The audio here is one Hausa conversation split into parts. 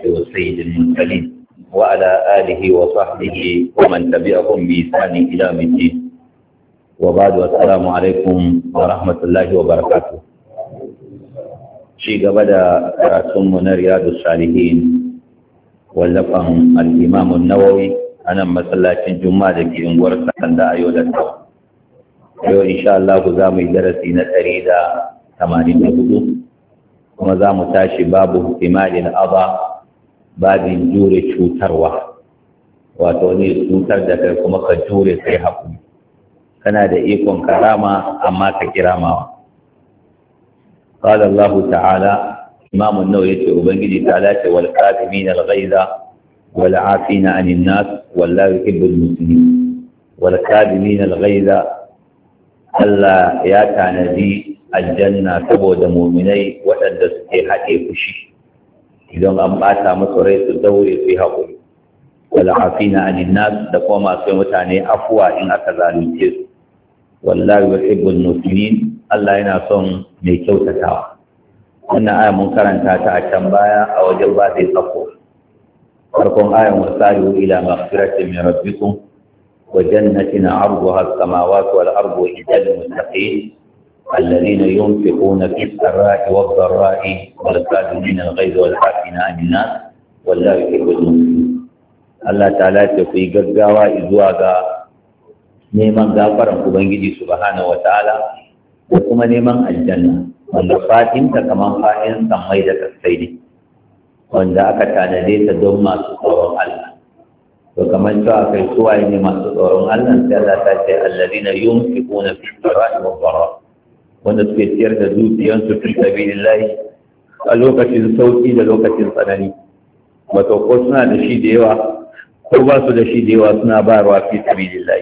وسيد المرسلين وعلى آله وصحبه ومن تبعهم بإحسان إلى يوم الدين وبعد والسلام عليكم ورحمة الله وبركاته. شيء قبل رسولنا رياض الصالحين ولفهم الإمام النووي أنا مسلاة الجمعة في أنور سكن أيوة إن شاء الله زام درسنا تريدا 84 kuma za mu tashi babu ihtimalin aba babin jure cutarwa wato ne cutar da kai kuma ka jure sai haƙuri kana da ikon karama amma ka kiramawa qala Allah ta'ala Imam an-Nawawi yace ubangiji ta'ala ce wal qadimin al-ghaiza wal 'afina 'anil nas wallahu yuhibbul muslimin wal qadimin al-ghaiza Allah ya tanadi aljanna saboda muminai waɗanda suke haɗe fushi idan an ɓata musu rai su daure su yi haƙuri wal afina anin nas da kuma masu mutane afuwa in aka zalunce su wallahi yuhibbul muslimin Allah yana son mai kyautatawa wannan aya mun karanta ta a can baya a wajen ba zai tsako farkon ayan wasari'u ila maghfiratin min rabbikum wa jannatin 'arduha as-samawati wal ardu idal muttaqin الذين ينفقون في السراء والضراء والكاظمين الغيظ والعافين عن الناس والله يحب المحسنين Allah ta'ala ce ku yi gaggawa zuwa ga neman gafaran ubangiji subhanahu wataala da kuma neman aljanna wanda fatinta kamar fa'in sammai da kasai ne wanda aka tanade ta don masu tsoron Allah to kamar cewa kai suwaye ne masu tsoron Allah sai Allah ta ce alladhina yunfiquna fi sara'i wad-dharra wanda suke ciyar da zuciyarsu fi sabilillahi a lokacin sauki da lokacin tsanani wato ko suna da shi da yawa ko ba su da shi da yawa suna bayarwa fi sabilillahi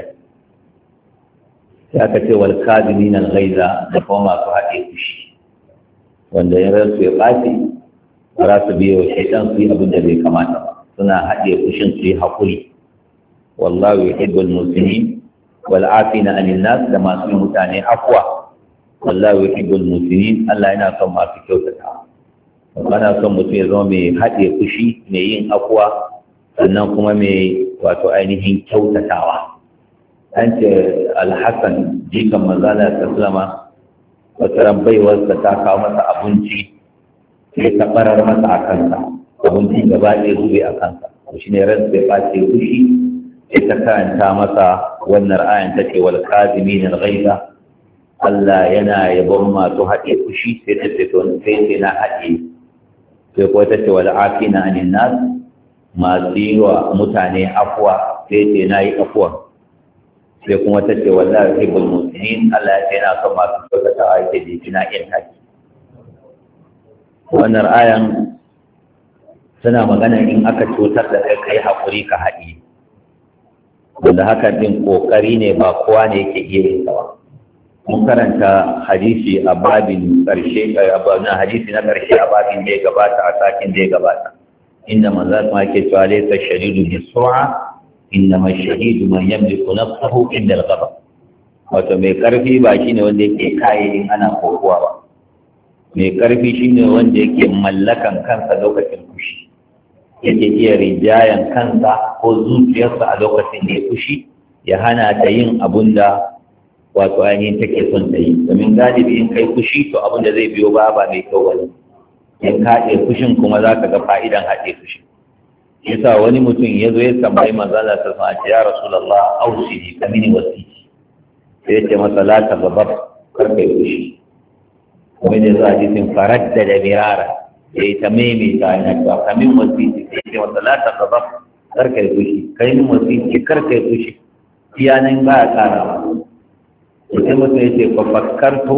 sai aka ce wal kadimin al-ghaiza da kuma masu haɗe fushi wanda ya ransu ya ɓaci ba za su biyo shaitan su yi abin da bai kamata ba suna haɗe fushin su yi haƙuri wallahu yuhibbul muslimin wal afina anil nas da masu mutane afwa wallahu yuhibbul muslimin Allah yana son masu kyautata ana son mutum ya zama mai haɗe fushi mai yin akwa sannan kuma mai wato ainihin kyautatawa an ce alhassan jikan manzana ta sulama wata rambaiwarsa ta kawo masa abinci sai ta ɓarar masa a kansa abinci gaba ɗaya zube a kansa shi ne ran sai ɓace fushi sai ta karanta masa wannan ayan ta ce wal kazimin al-ghaiza Allah yana yabon masu haɗe fushi sai ta ce sai na haɗe sai kuwa ta ce wal afina anin nas masu yi wa mutane afuwa sai ce na yi afuwa sai kuma ta ce wallahi yuhibbul muslimin Allah ya ce yana son masu kyautatawa yake jiki na yin taki wannan ayan suna magana in aka cutar da kai haƙuri ka haɗe wanda haka din ƙoƙari ne ba kowa ne yake iya yin ba mun karanta hadisi a babin ƙarshe hadisi na ƙarshe a babin da ya gabata a sakin da ya gabata inda manzo ma yake cewa laysa shadidu bis-sur'a innama ash-shadidu man yamliku nafsahu inda al-ghadab wato mai ƙarfi ba shine wanda yake kai ana kokowa ba mai ƙarfi shine wanda yake mallakan kansa lokacin fushi yake iya rijayan kansa ko zuciyarsa a lokacin da ya fushi ya hana ta yin abun da wato ainihin take son ta yi domin galibi in kai fushi to abin da zai biyo ba mai kyau wani in ka haɗe fushin kuma za ka ga fa'idan haɗe fushin yasa wani mutum ya zo ya tambayi manzala ta sama ce ya rasulallah ausini ka mini wasiki sai ya ce masa la ta gabar kar kai fushi kuma da za a ji sun faradda da mirara ya yi ta maimaita yana cewa ka min wasiki sai ya ce masa la ta gabar kar kai fushi kai min wasiki kar kai fushi iyanan ba a ƙara ba sai mutum ya ce fafakkartu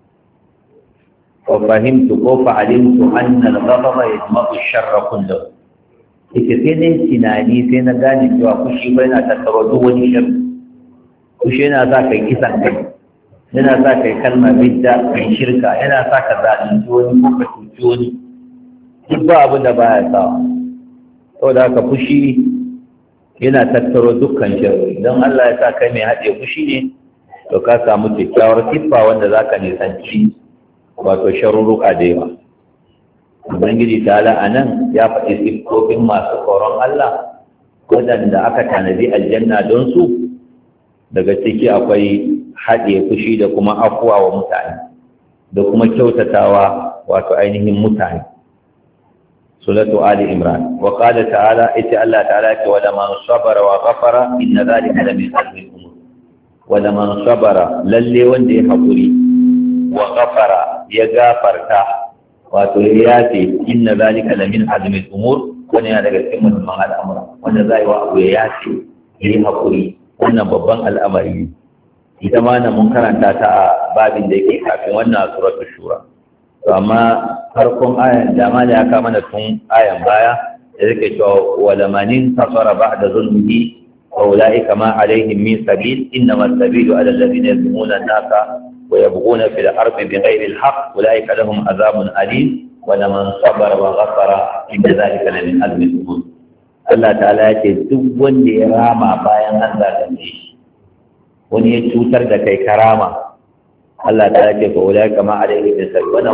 fahimtu ko fa'alimtu annal ghadaba yajma'u sharra kullahu yake sai dai tunani sai na gane cewa fushi bai na tattaro duk wani sharri fushi yana sa kai kisan kai yana sa kai kalmar bidda kai shirka yana sa ka zalunci wani ko ka cuci wani duk ba abin da baya sawa saboda haka fushi yana tattaro dukkan sharri don Allah ya sa kai mai haɗe fushi ne to ka samu kyakkyawar siffa wanda za ka nisanci wato sharurruka da yawa ubangiji ta'ala anan ya faɗi siffofin masu tsoron Allah waɗanda aka tanadi aljanna don su. Daga ciki akwai haɗe fushi da kuma afuwa wa mutane da kuma kyautatawa wato ainihin mutane. Suratu Ali Imran wa qala ta'ala ita Allah ta'ala ce wa man sabara wa ghafara inna dhalika la min azmi al-umur. Wa man sabara lalle wanda ya hakuri wa ghafara ya gafarta wato ya yafe inna dhalika la min azmi al-umur, wani yana daga cikin muhimman al'amura wanda zai wa abu ya yafe yayi hakuri, wannan babban al'amari. Ita ma na mun karanta ta a babin da yake kafin wannan suratul shura. To amma farkon ayan da ma da ya kama da tun ayan baya da yake cewa wala manin tasara ba'da zulmihi wa ulaika ma alaihim min sabil innama as-sabilu ala alladhina yazlimuna an-nasa wa yabghuna fil ardi bighayri al-haqq ulaika lahum adhabun alim wa man sabara wa ghafara inna dhalika la min azmi al-umur. Allah ta'ala yake duk wanda ya rama bayan an zalunce shi, wani ya cutar da kai karama, Allah ta ce ko wala kama alaihi bisal, wannan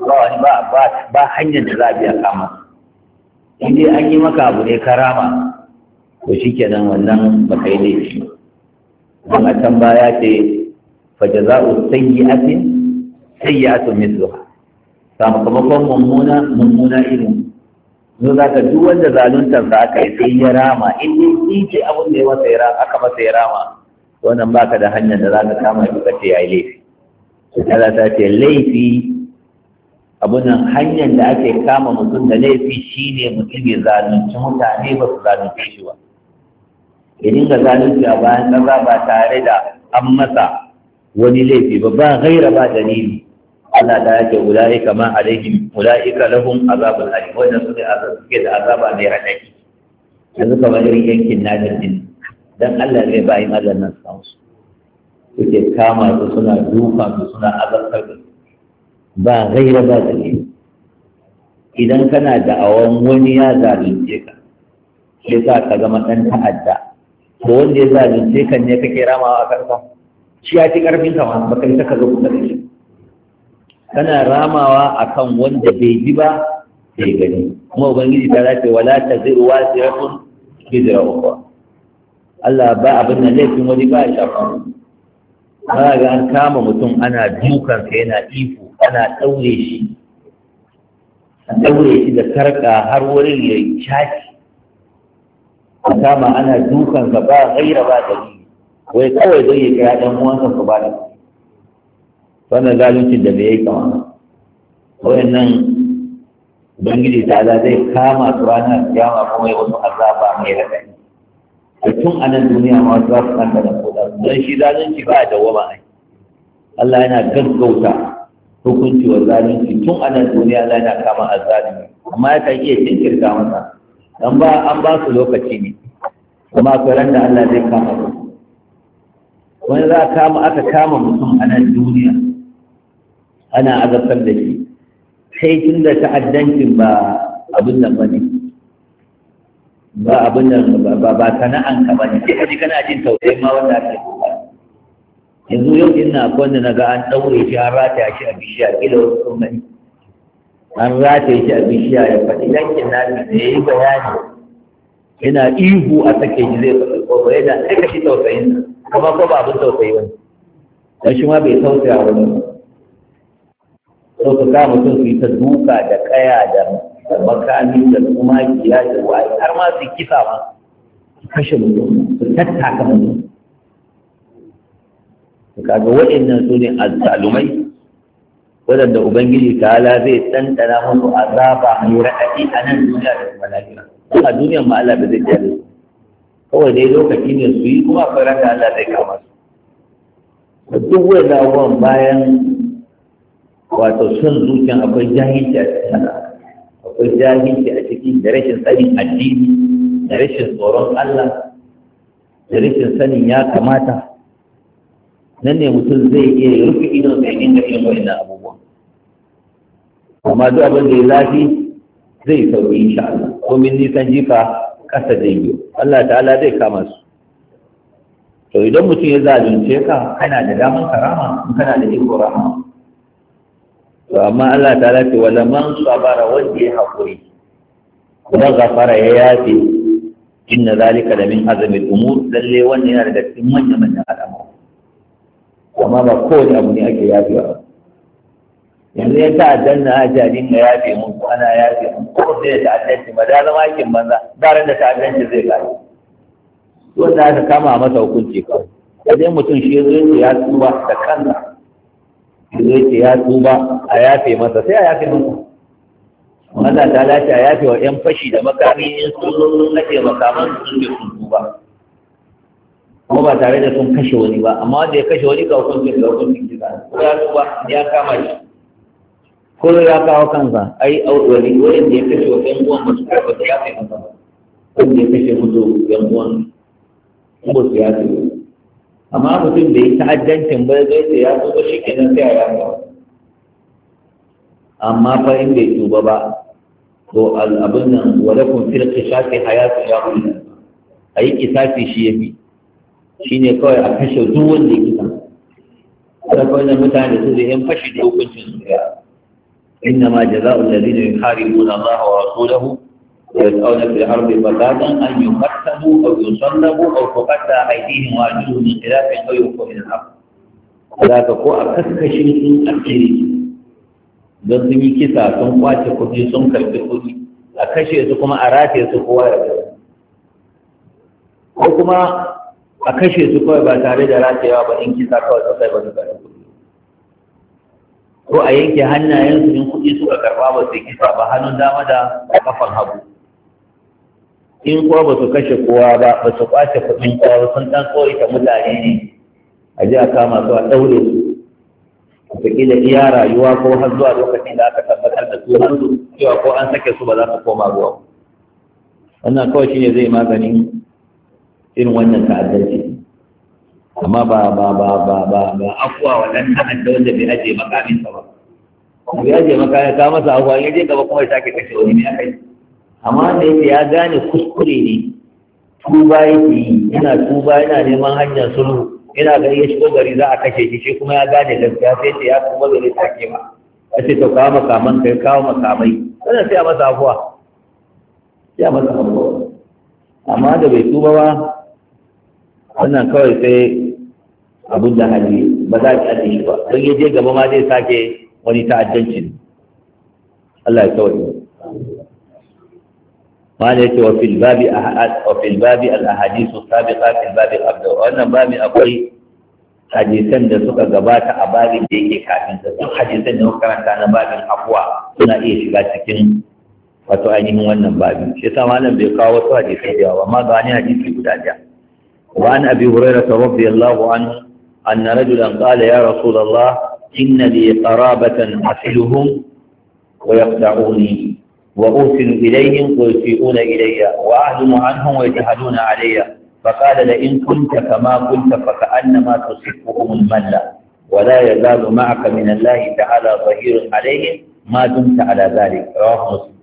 ba hanyar da za a biya kama. In dai an yi maka abu ne karama, to shikenan wannan ba kai laifi. Dan a can baya ce fa jazaa'u sayyi'atin sayyi'atun mithluha. Sakamakon mummuna irin. Zo za ka duk wanda zaluntar sa aka yi sai ya rama, in dai shi ce abin da ya masa ya rama, aka masa ya rama, wannan baka da hanyar da za ka kama shi kace yayi laifi. Allah ta ce laifi abunan hanyar da ake kama mutum da laifi shine mutum ya zalunci mutane ba su zalunce shi ba. Ya dinga zalunci a bayan ƙasa ba tare da an masa wani laifi ba, ba gaira ba dalili. Allah ta ce ula'ika ma alaihim ula'ika lahum azabul alim, wanda suke da azaba mai raɗaɗi. Yanzu kamar irin yankin Nadir din, dan Allah zai bayi mazannan sansu. Suke kama su suna duka su suna azabtar da su ba gaira ba dalili. Idan kana da awon wani ya zalunce ka, sai sa ka zama ɗan ta'adda, ko wanda ya zalunce ka ne kake ramawa a kansa, shi ya ci ƙarfin ka ma baka yi ka zo kusa da shi. Kana ramawa akan wanda bai ji ba bai gani, kuma ubangiji ta zace wala taziru waziratun bizra ukhra. Allah ba abin nan laifin wani ba ya shafa. Ba ga an kama mutum ana dukansa yana ihu, ana ɗaure shi, a ɗaure shi da sarƙa har wurin ya yi caki, a kama ana dukansa ba gaira ba dalili, wai kawai zai yi kira ɗan uwansa su ba da wannan zaluncin da bai yi kama. Wayannan ubangiji ta zai kama su ranar kiyama kuma ya wasu azaba mai raɗaɗi. Tun a nan duniya ma za su kanta da koda, don shi zalunci ba a dawwama ai. Allah yana gaggauta hukunci wa zalunci tun a nan duniya. Allah yana kama azzalimi, amma ya kan iya jinkirta masa dan ba an ba su lokaci ne, kuma akwai ran da Allah zai kama su. Wani za a kama aka kama mutum a nan duniya ana azabtar da shi, sai tun da ta'addancin ba abin nan ba ne, ba abin nan ba sana'an ka ba ne, sai kaji kana jin tausayin ma wanda ake kuka. Yanzu yau ina akwai wanda na ga an ɗaure shi an rataya shi a bishiya, kila wasu sun gani an rataye shi a bishiya ya faɗi yankin nami da ya yi bayani yana ihu a sake shi zai faɗi ko yana sai ka shi tausayin kuma ko ba abin tausayi wani dan shi ma bai tausaya wani ba. Sau ka ga mutum su yi ta duka da kaya da makami da kuma giya da waye har ma su kisa ma su kashe mutum su tattaka mutum. Kaga waɗannan su ne azzalumai waɗanda Ubangiji ta'ala zai ɗanɗana musu azaba mai raɗaɗi a nan duniya da kuma lahira. Kuma duniyar ma Allah ba zai jale su. Kawai dai lokaci ne su yi kuma akwai ran da Allah zai kama su. Duk wanda abubuwan bayan wato son zuciyan akwai jahilci a cikin akwai jahilci a ciki da rashin sanin addini da rashin tsoron Allah da rashin sanin ya kamata. Nan ne mutum zai iya rufe idon sai inda yin wa'annan abubuwan. Amma duk abin da ya zafi zai sauki insha Allah. Komin nisan jifa ƙasa zai biyo. Allah ta'ala zai kama su. To idan mutum ya zalunce ka kana da daman karama in kana da iko rama. to amma Allah ta lafi wala man sabara wanda ya haƙuri kuma gafara ya yafe inna zalika da min azamil umur lalle wannan yana daga cikin manyan manyan al'amura amma ba kowane abu ne ake yafe ba yanzu ya ta'addan na ajalin ga yafe mun ana yafe mun ko sai da ta'addanci ba da zama aikin banza bayan da ta'addanci zai kai wanda aka kama masa hukunci kawai idan mutum shi zai ya tuba da kansa zai ya tuba a yafe masa sai a yafe masa Allah ta lati a yafe wa ƴan fashi da makami in sun nace makaman sun ke sun tuba kuma ba tare da sun kashe wani ba amma wanda ya kashe wani ga hukuncin kisa ko ya tuba ya kama shi ko ya kawo kansa ai wani wanda ya kashe wa ƴan uwan masu karɓa su yafe masa wanda ya kashe musu ƴan uwan ba su yafe amma mutum da yi ta'addancin bai zai ce ya tuba shi kenan sai a yafe amma fa in bai tuba ba to abin nan wadakun fil qisasi hayatu ya kullu ayi kisasi shi yafi shine kawai a kashe duk wanda yake kan da kawai mutane su da yan fashi da hukuncin su ya inna ma jazaa'u alladhina yuharibuna Allah wa rasulahu wa yas'una fil ardi fasadan an yuqattalu aw yusallabu aw tuqatta aydihim wa arjuluhum min khilafin aw yunfaw min al-ard ko a kaskashin sun asiri don sun yi kisa sun kwace kuɗi sun karɓi kuɗi a kashe su kuma a rataye su kowa ya gaba ko kuma a kashe su kawai ba tare da ratayewa ba in kisa kawai su kai ba su karɓi kuɗi ko a yanke hannayensu in kuɗi suka karɓa ba su kisa ba hannun dama da kafan hagu in kuwa ba su kashe kowa ba ba su kwace kuɗin kowa sun ɗan tsorita mutane ne a ji a kama su a ɗaure su wataƙila iya rayuwa ko har zuwa lokacin da aka tabbatar da su hannu cewa ko an sake su ba za su koma ruwa wannan kawai shine zai maganin irin wannan ta'addanci amma ba afuwa wannan ta'adda wanda bai aje makaminsa ba bai aje makamin ka masa afuwa ya je gaba kuma ya sake kashe wani ne a kai amma da yake ya gane kuskure ne tuba yake yi yana tuba yana neman hanyar sulhu ina gari ya shigo gari za a kashe shi kuma ya gane gaskiya sai ce ya kuma zai take ma a ce to kawo makaman kai kawo makamai wannan sai a masa afuwa sai a masa afuwa amma da bai tuba ba wannan kawai sai abin da hali ba za a ci shi ba don ya je gaba ma zai sake wani ta'addanci Allah ya kawai ما ليس وفي الباب الأحاديث السابقة في الباب الأبدأ وأن باب أقول حديثاً دسوك قبات أبابي ديكي كافين دسوك حديثاً دسوك كانت باب الحقوى سنة إيش لاتكين وتؤينه وأن بابي شيسا مالا بقاوة حديثي جاوة ما غاني حديثي قداجة وعن أبي هريرة رضي الله عنه أن رجلاً قال يا رسول الله إن لي قرابة أصلهم ويقطعوني وأوصل إليهم ويسيئون إلي وأعلم عنهم ويجهلون علي فقال لئن كنت كما قلت فكأنما تصفهم الملة ولا يزال معك من الله تعالى ظهير عليهم ما دمت على ذلك رواه مسلم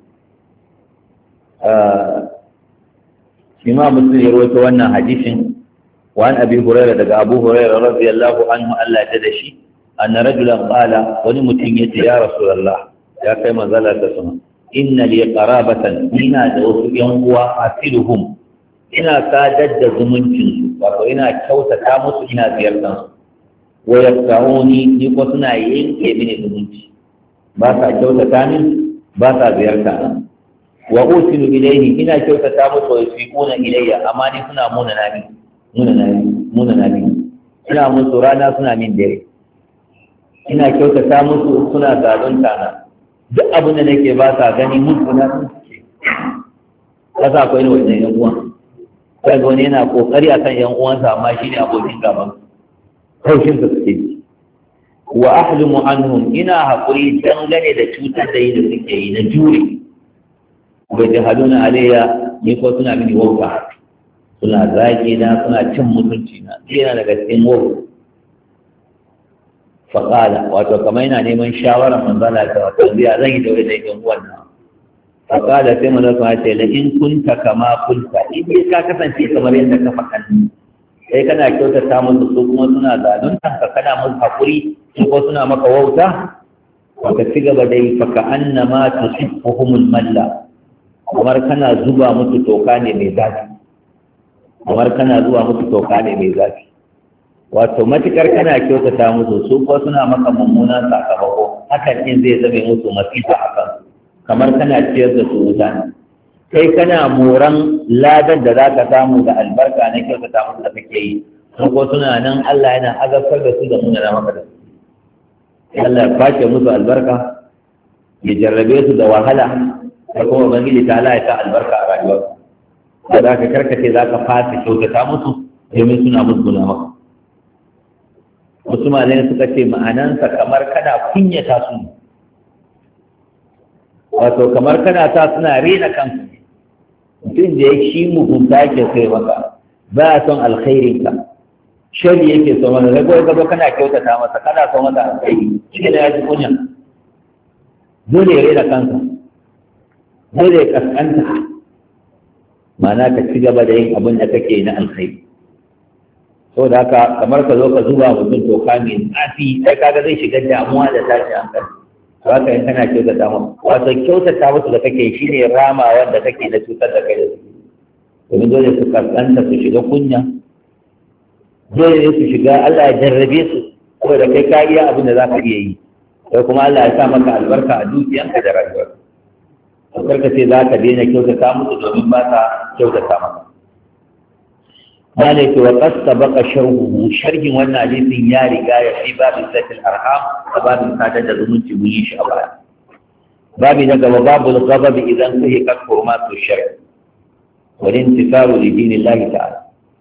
إمام مسلم يروي تونا حديث وعن أبي هريرة أبو هريرة رضي الله عنه ألا تدشي أن رجلا قال ولمتنية يا رسول الله يا كما زالت تسمع inna li qarabatan ina da wasu yan uwa asiluhum ina sadar da zumuncin su wato ina kyautata musu ina ziyartar su wa yaqtauni ni ko suna yanke mini zumunci ba sa kyautata min ba sa ziyarta na wa usilu ilayhi ina kyautata musu wa yasiquna ilayya amma ni suna muna nami ina musu rana suna min dare ina kyautata musu suna zalunta na duk abin da nake ba sa gani mutuna sun suke ka sa akwai ne wajen yan uwan kai ga wani yana kokari akan yan uwansa amma shi ne abokin gaban haushin su suke ji wa ahlimu anhum ina haƙuri dangane da cutar da yi da suke yi na jure bai jahaduna alayya ni ko suna mini wauta suna zagi na suna cin mutunci na yana daga cikin wauta faƙala wato kamar yana neman shawarar manzala ta wato zai zan yi da wani ɗan wannan faƙala sai manzala ta ce la in kunta kama kunta in dai ka kasance kamar yadda ka faɗa sai kana kyautata musu su kuma suna zalunta ka kana musu haƙuri su ko suna maka wauta ka ci gaba dai fa ka annama tusifuhumul malla, kamar kana zuba musu toka ne mai zafi, kamar kana zuwa musu toka ne mai zafi. Wato matukar kana kyautata musu su ko suna maka mummunan sakamako, hakan din zai zame musu masifa a kan, kamar kana ciyar da su wuta ne. Kai kana moran ladan da za ka samu da albarka na kyautata musu da kake yi, su ko suna nan Allah yana azabtar da su da munana maka da su. Allah ya kwace musu albarka, ya jarrabe su da wahala, da kuma Ubangiji ta Allah ya sa albarka a rayuwarsu. Da ka karkace za ka fasa kyautata musu domin suna musguna maka. Wasu malamai suka ce ma'anansa kamar kana kunyata su, wato kamar kana sa suna rena kansu. Mutum da ya shi mugunta ke kai maka, ba a son alkhairinka, shari yake so maka, sai kawai gaba kana kyautata masa, kana so masa alkhairi, shi da ya ji kunya. Dole ya rena kansa, dole ya kaskanta, ma'ana ka ci gaba da yin abin da kake na alkhairi. Sau da haka kamar ka zo ka zuba mutum toka mai tsafi, sai kaga zai shiga damuwa da tashi hankali. To haka in kana kyautata masa, wato kyautata musu da kake shi ne rama wanda kake na cutar da kai da su. Domin dole su kaskanta su shiga kunya, dole ne su shiga Allah ya jarrabe su, ko da kai ka iya abin da za ka iya yi, sai kuma Allah ya sa maka albarka a dukiyanka da rayuwarka. To karka ce za ka daina kyautata musu domin ba ka kyautata maka. Malai ce wa qasta baqa sharhuhu, sharhin wannan hadisin ya riga ya fi babin satil arham da babin sadar da zumunci mun yi shi a baya. Babi na gaba babul ghadab idan suhiqat hurmatu shar' wa intisaru li dinillahi ta'ala.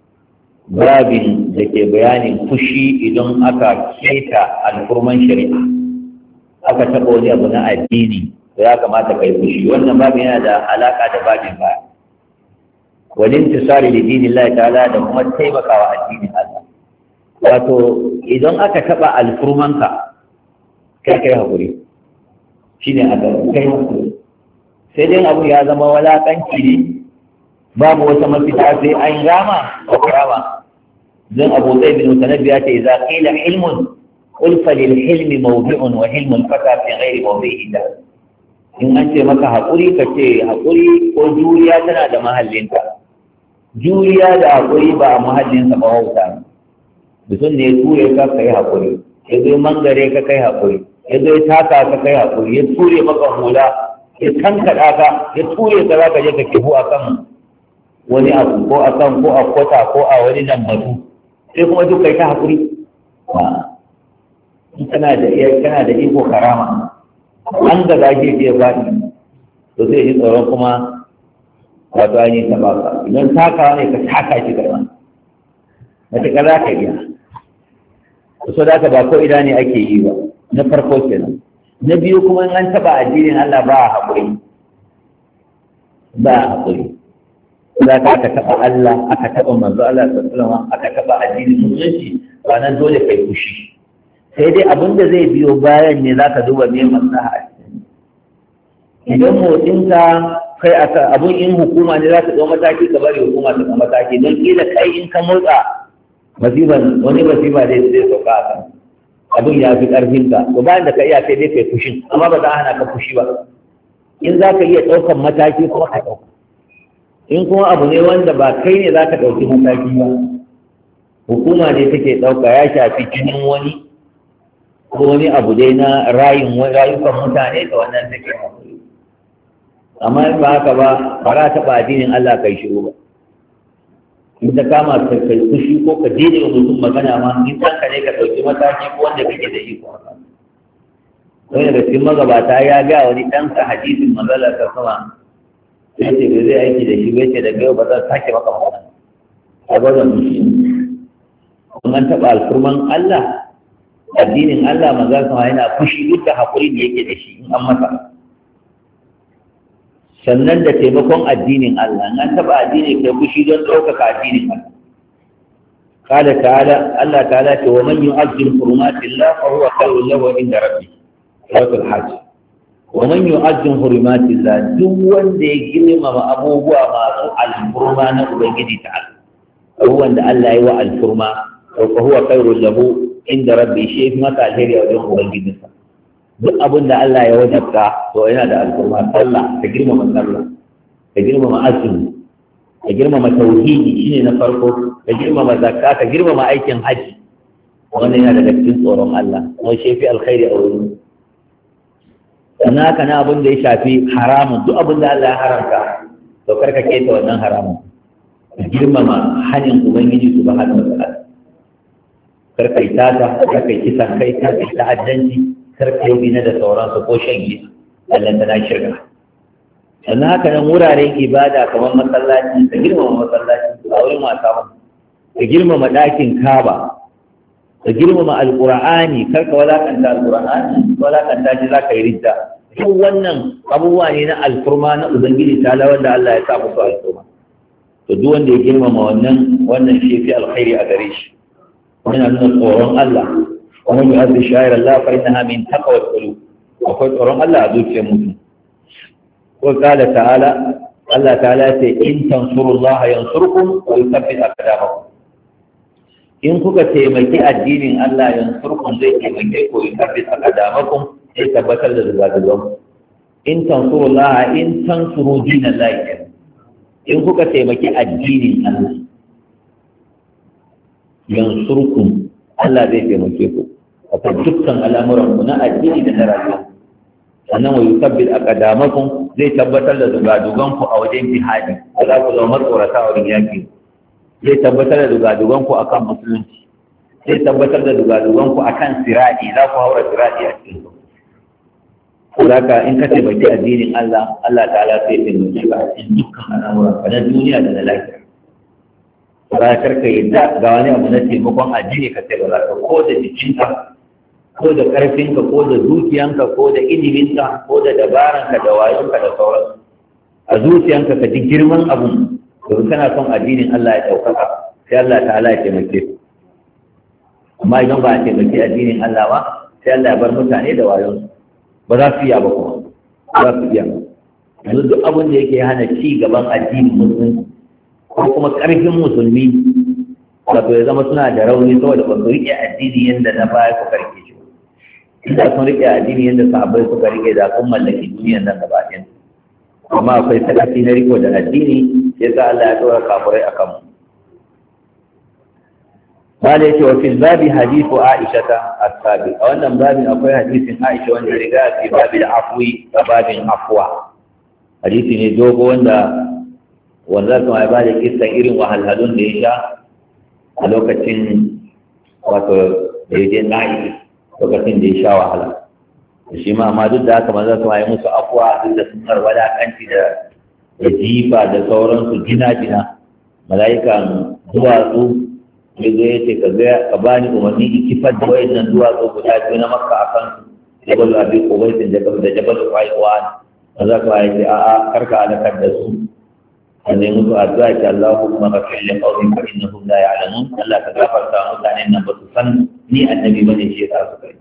Babin da ke bayanin fushi idan aka keta alfurman shari'a, aka taɓa wani abu na addini, to ya kamata kai fushi. Wannan babin yana da alaka da babin baya. Wajen tisari da dinin Allah ta'ala da kuma taimakawa addinin Allah. Wato idan aka taɓa alfurmanka, kai haƙuri, shi ne a kai haƙuri. Sai dai abu ya zama walaƙanci ne, babu wata mafita sai an rama ko rama. Don Abu Zaid bin Mutanabbi ya ce idza qila hilmun ulfa lil hilmi mawdi'un wa hilmul fata fi ghairi mawdi'ihi. In an ce maka haƙuri ka ce haƙuri ko juriya tana da mahallinta. Juriya da haƙuri ba a mahallinsa ba wauta. Mutum ne ya ture ka kai haƙuri, ya zo mangare ka kai haƙuri, ya zo ya taka ka kai haƙuri, ya ture maka hula, ya tankaɗa ka, ya ture ka za ka je ka kihu a kan wani abu ko a kan ko a kwata ko a wani lambatu, sai kuma duk kai ta haƙuri. Kana da iko karama, an ga zage ya faɗi, to zai ji tsoron kuma wato ainihin taɓa ka. Idan takawa ne ka taka shi karɓa, matuƙar za ka iya. So da ba ko ida ne ake yi ba, na farko kenan. Na biyu kuma in an taɓa addinin Allah ba a haƙuri, ba a haƙuri. Za ka aka taɓa Allah, aka taɓa manzo Allah sallallahu alaihi, aka taɓa addinin musulunci, ba nan dole kai fushi. Sai dai abin da zai biyo bayan ne za ka duba me maslaha a cikin. Idan motsinka kai aka abun in hukuma ne za ka ɗau mataki ka bari hukuma ta ɗau mataki, don kila kai in ka motsa wani masifa zai sauka a kan abin ya fi ƙarfinka. To bayan da ka iya sai dai kai fushin, amma ba za a hana ka fushi ba. In za ka iya ɗaukan mataki kuma ka ɗauka. In kuma abu ne wanda ba kai ne za ka ɗauki mataki ba, hukuma ne take ɗauka, ya shafi jinin wani ko wani abu dai na rayukan mutane da wannan take haƙuri. Amma in ba haka ba za ta taɓa addinin Allah kai shiru ba. In ta kama ka kai fushi ko ka daidai wa mutum magana ma, in ɗanka ne ka ɗauki mataki ko wanda kake da iko haka. Wani daga cikin magabata ya ga wani ɗansa hadisin manzala ta sama, sai ce bai zai aiki da shi bai ce daga yau ba zan sake maka magana. A gwazon fushi. Kun an taɓa alfurman Allah, addinin Allah manzala sama yana fushi duk da haƙuri da yake da shi in an masa. Sannan da taimakon addinin Allah, an taɓa addini kai fushi don ɗaukaka addinin Allah. Kada ta'ala, Allah ta'ala ce wa man yu'azzim hurumatillah fa huwa khairun lahu inda rabbih. Suratul Hajj. Wa man yu'azzim hurumatillah, duk wanda ya girmama abubuwa masu alfurma na Ubangiji ta'ala. Abubuwan da Allah ya yi wa alfurma, fa huwa khairun lahu inda rabbih, shi fi masa alheri a wajen Ubangijinsa. duk abin da Allah ya wajabta to yana da alfarma. Sallah ka girmama sallah, ka girmama azumi, ka girmama tauhidi shine na farko, ka girmama zakka, ka girmama aikin haji. Wannan yana daga cikin tsoron Allah, kuma shi fi alkhairi a wurin. Sannan haka na abin da ya shafi haramun, duk abin da Allah ya haramta to karka keta wannan haramun. Ka girmama hanyar Ubangiji subhanahu wa ta'ala. Karka yi tata, karka yi kisan kai, karka yi ta'addanci, karka yi bina da sauransu ko shan giya, Allah tana shirka. Sannan haka nan wuraren ibada kamar masallaci, ka girmama masallaci a wurin wasa ba. Ka girmama ɗakin Kaba, ka girmama Alƙur'ani, karka walakanta Alƙur'ani, walakanta shi za ka yi ridda. Duk wannan abubuwa ne na alfurma na Ubangiji ta lawar da Allah ya sa musu alfurma. To duk wanda ya girmama wannan shi fi alkhairi a gare shi. Yana nuna tsoron Allah. Kuma yi arzi shayar Allah fa innaha min taqwa qulub. Akwai tsoron Allah a zuciyar mutum. Ko kala ta'ala, Allah ta'ala ce in tansurullaha yansurkum wa yuthabbit aqdamakum. In kuka taimaki addinin Allah yansurkum zai taimake ku yuthabbit aqdamakum sai tabbatar da zuwa. In tansurullaha in tansuru dinallahi. In kuka taimaki addinin Allah yansurkum Allah zai taimake ku a dukkan al'amuranku na addini da na rayuwa. Sannan wa yusabbit aqdamakum zai tabbatar da dugaduganku a wajen jihadi, ba za ku zama tsorata a wurin yaki. Zai tabbatar da dugaduganku akan musulunci, zai tabbatar da dugaduganku akan sirati, za ku haura sirati a cikin ku. Saboda in ka taimaki addinin Allah, Allah ta'ala sai ya taimake ka a cikin dukkan al'amuranka na duniya da na lafiya. Ba karka yadda ga wani abu na taimakon addini ka sai ba za ka ko da jikinka ko da ƙarfinka ko da dukiyanka ko da iliminka ko da dabaranka da wayonka da sauransu. A zuciyanka ka ji girman abun domin kana son addinin Allah ya ɗaukaka sai Allah ta'ala ya taimake ku. Amma idan ba a taimaki addinin Allah ba sai Allah ya bar mutane da wayonsu ba za su iya ba kuma ba za su iya ba. Yanzu duk abin da yake hana ci gaban addinin musulunci ko kuma ƙarfin musulmi wato ya zama suna da rauni saboda ba su riƙe addini yadda na baya su karke shi. Inda sun riƙe addini yadda sahabbai suka riƙe da sun mallaki duniyar nan gaba ɗayan. Amma akwai sakaci na riko da addini ya sa Allah ya ɗora kafurai a kanmu. Ba da yake wa fil babi hadithu Aisha ta as-sabi. A wannan babin akwai hadisin Aisha wanda ya riga fi babil afwi a babin afwa. Hadisi ne dogo wanda su ma ba da kisan irin wahalhalun da ya sha a lokacin wato da ya je na'i lokacin da ya sha wahala. Shi ma amma duk da haka manzo su ma yi musu afuwa duk da sun karɓa wadaƙanci da jifa da sauransu jina-jina. Mala'ikan duwatsu ya zo ya ce ka ba ni umarni in kifar da wayannan duwatsu guda biyu na Makka a kan Jabal Abi Qubais da Jabal Qaiwan. Manzo su ma ya ce a'a karka halakar da su. Wanda ya mutu addu'a ce Allahumma ghafir li qawmin fa innahum la ya'lamun. Allah ka gafarta mutanen nan ba su san ni annabi bane shi ya su kai.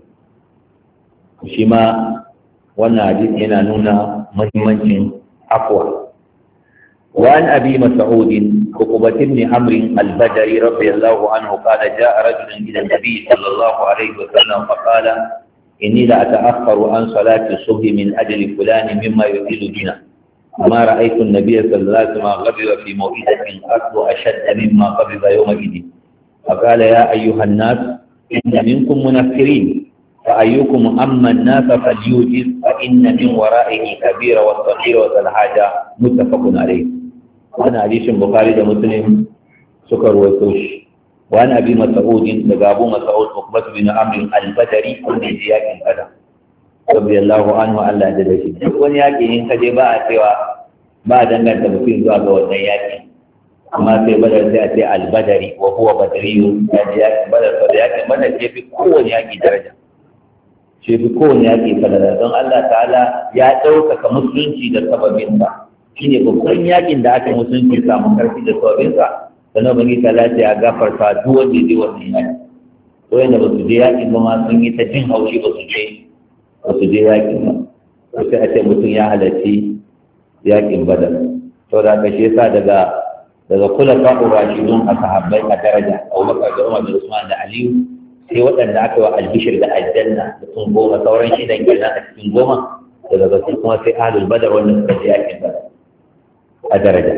Shi ma wannan hadisi yana nuna muhimmancin afwa. Wa an abi Mas'ud Uqbah ibn Amr al-Badri radiyallahu anhu qala ja'a rajulun ila an-nabi sallallahu alayhi wa sallam fa qala inni la ata'akhkharu an salati as-subh min ajli fulan mimma yu'ilu bina. ما رأيت النبي صلى الله عليه وسلم غضب في موئدة أكثر أشد مما غضب يومئذ فقال يا أيها الناس إن منكم منفرين فأيكم أما الناس فليوجز فإن من ورائه كبير والصغير وذا الحاجة متفق عليه. وأنا حديث البخاري ومسلم سكر وسوش. وأنا أبي مسعود لقابو مسعود عقبة بن عمرو البدري من زياك الأدب radiyallahu anhu Allah da dashi duk wani yaki in ka je ba a cewa ba a danganta mutum zuwa ga wannan yaki amma sai badar sai a ce albadari wa huwa badariyu ya je yaki badar da yaki badar ce fi kowane yaki daraja ce fi kowane yaki falala don Allah ta'ala ya ɗaukaka musulunci da sababinsa shine babban yakin da aka musulunci samun karfi da sababinsa sannan bangi ta ya gafarta duk wanda ya je wannan yaki ko yanda ba su je yakin ba ma sun yi ta jin haushi ba su je yakin ba ko sai a ce mutum ya halarci yakin badar to da ka shi yasa daga kula fa'u rashidun a sahabbai a daraja Abubakar da Umar da Usman da Aliyu sai waɗanda aka wa albishir da aljanna mutum 10 sauran shidan kenan a cikin 10 daga su kuma sai ahlul badar wanda suka je yakin badar a daraja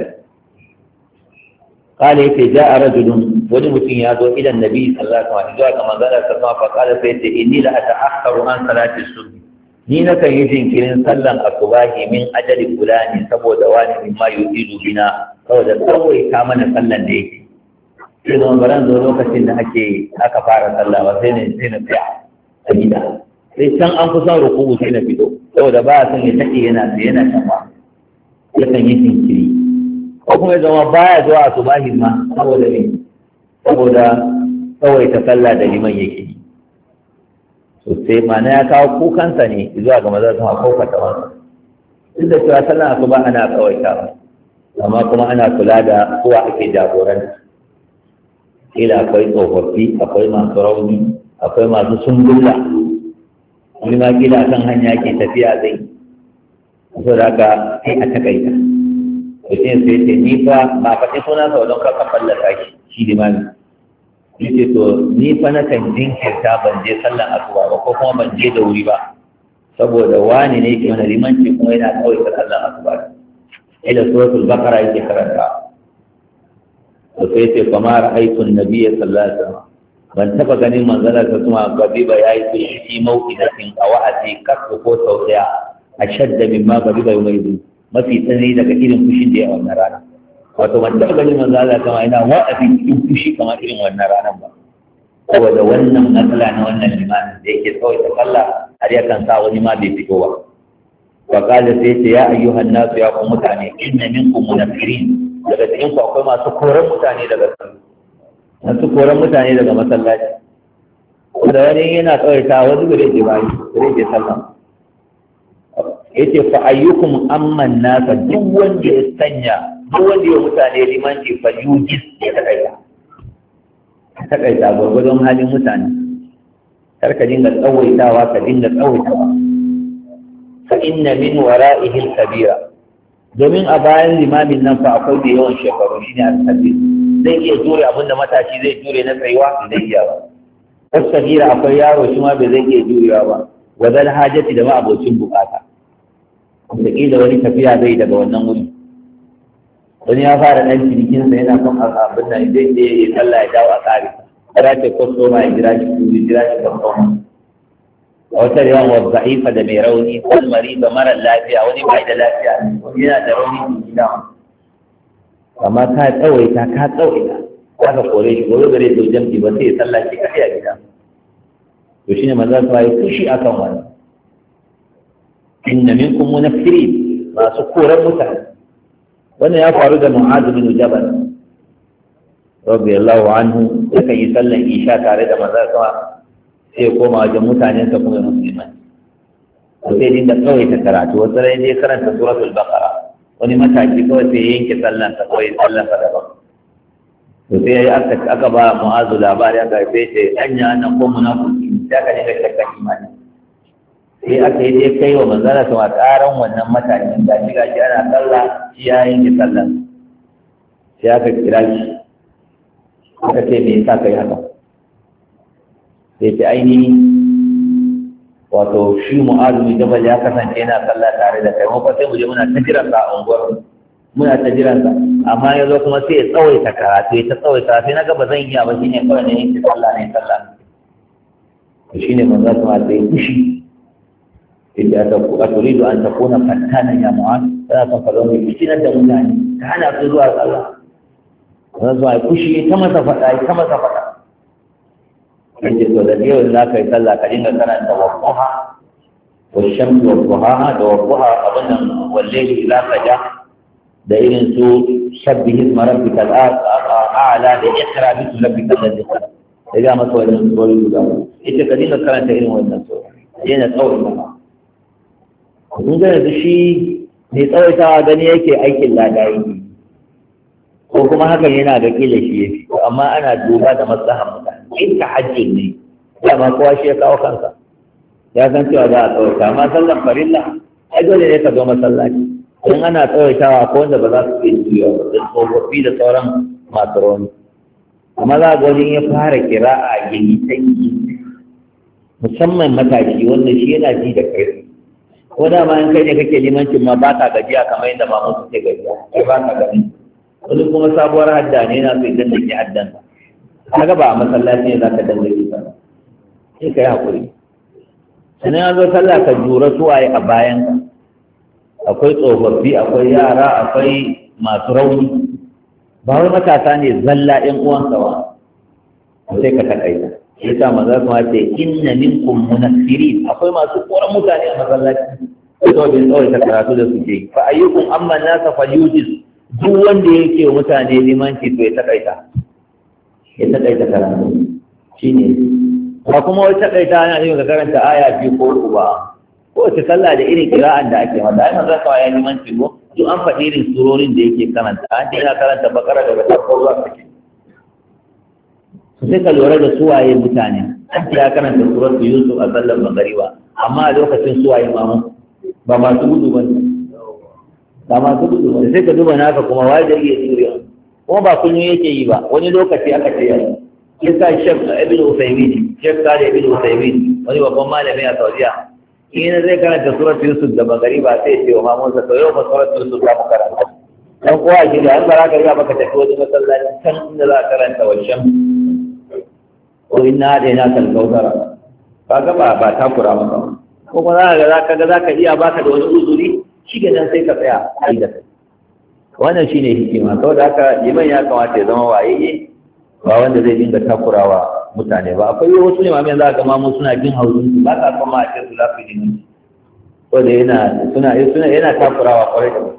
قال يتي جاء رجل ولمتين يادو إلى النبي صلى الله عليه وسلم جاء كما قال السلام فقال فيتي إني لأتأخر عن صلاة الصبح ni na kan yi jinkirin sallan asubahi min ajali fulani saboda wani min ma yuzilu bina saboda kawai ta mana sallan da yake sai da baran zo lokacin da aka fara sallah ba sai na tsaya a gida sai can an kusan ruku'u sai na fito saboda ba a son ya take yana shafa ya kan yi jinkiri ko kuma ya zama baya zuwa asubahi ma saboda kawai ta sallah da liman yake yi sosai mana ya kawo kukansa ne zuwa ga maza su hako fatawansa duk da cewa sallan asuba ana kawaita amma kuma ana kula da kowa ake jagoranta kila akwai tsofaffi akwai masu rauni akwai masu sungulla wani ma kila kan hanya ke tafiya zai so da haka sai a takaita mutum sai ce ni fa ba faɗi suna sau don kaka fallasa shi limami yace to ni fa na kan jinkirta ban je sallan asuba ba ko kuma ban je da wuri ba saboda wani ne ke wani limanci kuma yana kawai ta sallan asuba ila suratul baqara yake karanta to sai ce kuma ra'aytun nabiyyi sallallahu alaihi wasallam ban taba ganin manzala ta kuma gabiba yayi shi mau'idatin a wa'azi kasu ko sau daya ashadda mimma gabiba yumaydu mafi tsani daga irin fushin da ya wannan rana wato ban taɓa ganin manzo Allah kama ina wa'azi cikin fushi kamar irin wannan ranar ba saboda wannan matsala na wannan limanin da yake tsawaita sallah har yakan sa wani ma bai fito ba wa qala sai ce ya ayyuhan nasu ya ku mutane inna minkum munafirin daga cikin ku akwai masu koran mutane daga masallaci da wani yana tsawaita wani gare ke bayi gare ke sallah yace fa ayyukum amman nasa duk wanda ya sanya duk wanda ya mutane limanci fa yujis ya takaita gwargwadon halin mutane kar ka dinga tsawaitawa fa inna min wara'ihi al-kabira domin a bayan limamin nan fa akwai da yawan shekaru shine al-kabir zai iya jure abinda matashi zai jure na tsayuwa zai iya ba al-kabira akwai yaro shi ma bai zai iya jurewa ba wadal hajati da ma abocin bukata wataƙila wani tafiya zai daga wannan wuri wani ya fara ɗan cinikinsa yana son abin nan zai je ya sallah ya dawo a tsari kira ce kwastoma ya jira shi kwastoma a wata yawan wa za'ifa da mai rauni wani mari da marar lafiya wani bai da lafiya wani yana da rauni jikina amma ka tsawaita aka kore shi gobe gare da jam'i ba sai ya sallah shi kai a gida to shine maza su yi fushi akan wani inna minkum munaffirin masu koran mutane wannan ya faru da Mu'adh bin Jabal radiyallahu anhu yakan yi sallan isha tare da manzon sama sai koma wajen mutanen sa kuma musulman to sai dinga kawai ta karatu wasu rai dai karanta suratul baqara wani mataki kawai sai yanke sallan sa kawai sallan sa daban to sai aka ba Mu'adh labari aka sai ce anya nan ko munafiki sai aka dinga shakka imani sai aka yi dai kai wa manzara sama ƙaran wannan matakin da shi gashi ana sallah shi ya yanke sallan sai aka kira shi aka ce me yasa kai haka sai ce ainihi wato shi Mu'adh bin Jabal ya kasance yana sallah tare da kai mu fa sai mu je muna ta jiran sa a unguwar muna ta jiran sa amma yanzu kuma sai ya tsawaita karatu ya ta tsawaita sai na ga ba zan iya ba shine kawai ne yake sallah to shine manzara sama sai kushi إذا أتريد أن تكون فتانا يا معاذ فلا تنفذوني فتنة دمتاني كان أفضلها الله ونزوها كشي كما تفتا يجب تدريه الله كي تلا كلمة كان توضها والشمس والضحاها توضها أظن والليل إذا فجأ دائما سوء شبه اسم ربك الأعلى لإقرأ باسم ربك الذي خلق إذا ما سوى الإنسان إذا كلمة كانت إلم والنسوء لأن تقول الله kun ga yanzu shi mai tsawaitawa gani yake aikin ladayi ko kuma hakan yana ga kila shi ya fi amma ana duba da maslahan mutane in ta hajjin ne dama kowa shi ya kawo kansa ya san cewa za a tsawaita amma sallan farilla ai dole ne ka zo masallaci in ana tsawaitawa ko wanda ba za su iya juya ba da tsofaffi da sauran masu rauni amma za ga wani ya fara kira'a ya yi ta yi, musamman matashi wanda shi yana ji da kai ko da ma in kai ne kake limancin ma ba ka gajiya kamar yadda mamu suke gajiya kai ba ka gani. Wani kuma sabuwar hadda ne yana so idan da ke haddan kaga ba a masallaci ne za ka dangaje ba sai ka yi haƙuri. Sannan an zo sallah ka jura suwaye a bayan ka, akwai tsofaffi, akwai yara, akwai masu rauni, ba wai matasa ne zalla ɗan uwansa ba, sai ka taƙaita. Ya sa maza su ce inna minkum munafirin, akwai masu koran mutane a masallaci ko bin tsawai ta karatu da suke yi. Fa ayyukum amma nasa falyujiz, duk wanda yake wa mutane limanci to ya taƙaita karatu shine. Ba kuma wai taƙaita ana yin ka karanta aya biyu ko uku ba, ko wace sallah da irin kira'an da ake mata. Ai manzo kawai ya limanci ko duk an faɗi irin surorin da yake karanta, an ce yana karanta bakara daga farko zuwa ƙarshe. Sai ka lura da suwaye mutane, an ce ya karanta suratu Yusuf a sallar magariba, amma a lokacin suwaye mamu ba masu gudu ba ne, ba masu gudu ba. Sai ka duba naka kuma waye da iya suriya, kuma ba kullum yake yi ba, wani lokaci aka ce yau. Yasa Sheikh Ibn Uthaymeen, Sheikh Salih Ibn Uthaymeen, wani babban malami a Saudiya, in zai karanta suratu Yusuf da magariba sai ce wa mamunsa to yau ba suratu Yusuf za mu karanta. Dan kowa shi da an bara ka riga baka tafi wani masallaci can inda za a karanta wancan ko inna hadaina kal kautsara, kaga ba takura maka ko kuma za ka iya baka da wani uzuri shi ke nan sai ka tsaya ai da kai. Wannan shine hikima. Saboda haka liman ya kamata ya zama waye ba wanda zai dinga takurawa mutane ba. Akwai wasu limamai za ka mamu suna jin hauzun su, ba ka san ma a ce su za su yi ko da yana takurawa kwarai da.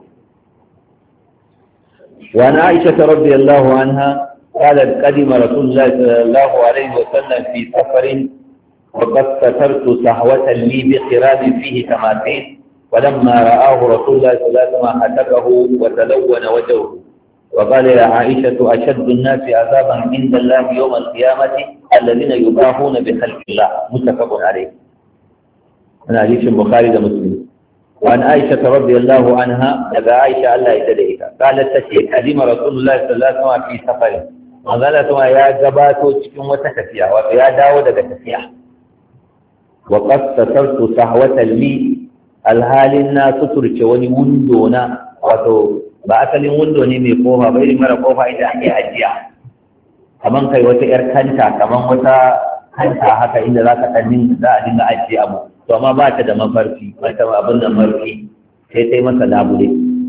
وعن عائشة رضي الله عنها قالت قدم رسول الله صلى الله عليه وسلم في سفر وقد سترت صحوة لي بقراب فيه تماثيل، ولما رآه رسول الله صلى الله عليه وسلم حسبه وتلون وجهه وقال يا عائشة أشد الناس عذابا عند الله يوم القيامة الذين يباهون بخلق الله. متفق عليه. أنا حديث البخاري ومسلم. وعن عائشة رضي الله عنها لقى عائشة الله يتدعيها قالت تشيء قدم رسول الله صلى الله عليه وسلم في سفر، وقالت يا جباتو تكون وتكفيا ويا داود كتفيا وقد سترت صحوة لي الحال الناس ترك وني وندونا wato ba asalin windo ne mai kofa ba, irin mara kofa inda ake ajiya kaman kai wata yar kanta, kaman wata kanta haka inda za a dinga ajiye abu, to amma ba ta da mafarki, ba ta abin da marfi, sai ta yi masa labule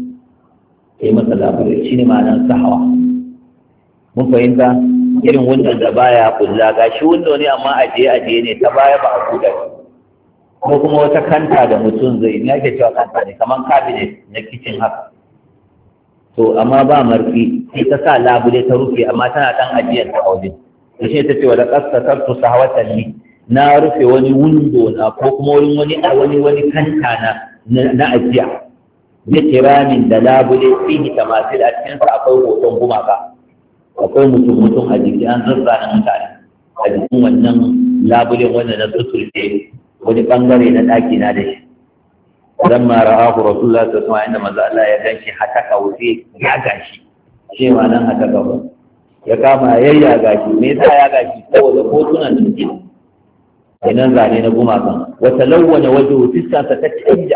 shi ne ma'anar sahawa. Mun fahimta irin windon da baya kulla, ga shi windo ne amma ajiye ne ta baya ba a buɗe, ko kuma wata kanta da mutum zai ne ake cewa kanta ne kaman cabinet na kicin haka, to amma ba marfi, sai ta sa labule ta rufe amma tana dan ajiyar ta waje. to shi ta ce wa laqad satartu sahwatan li, na rufe wani windo na ko kuma wani kanta na ajiya da kiramin da labule fihi tamasil, a cikin sa akwai hoton gumaka, akwai mutum a jiki, an zazzana mutane a jikin wannan labulen wanda na suturce wani bangare na daki na da shi. dan ma ra'ahu rasulullah sallallahu alaihi wasallam, inda manzo Allah ya ganshi hataka wuce ya gashi shi ma nan hataka ba ya kama yayya gashi. Me yasa ya gashi? saboda hotunan cikin idan zane na gumakan wata lawwana wajen fiskansa ta canja,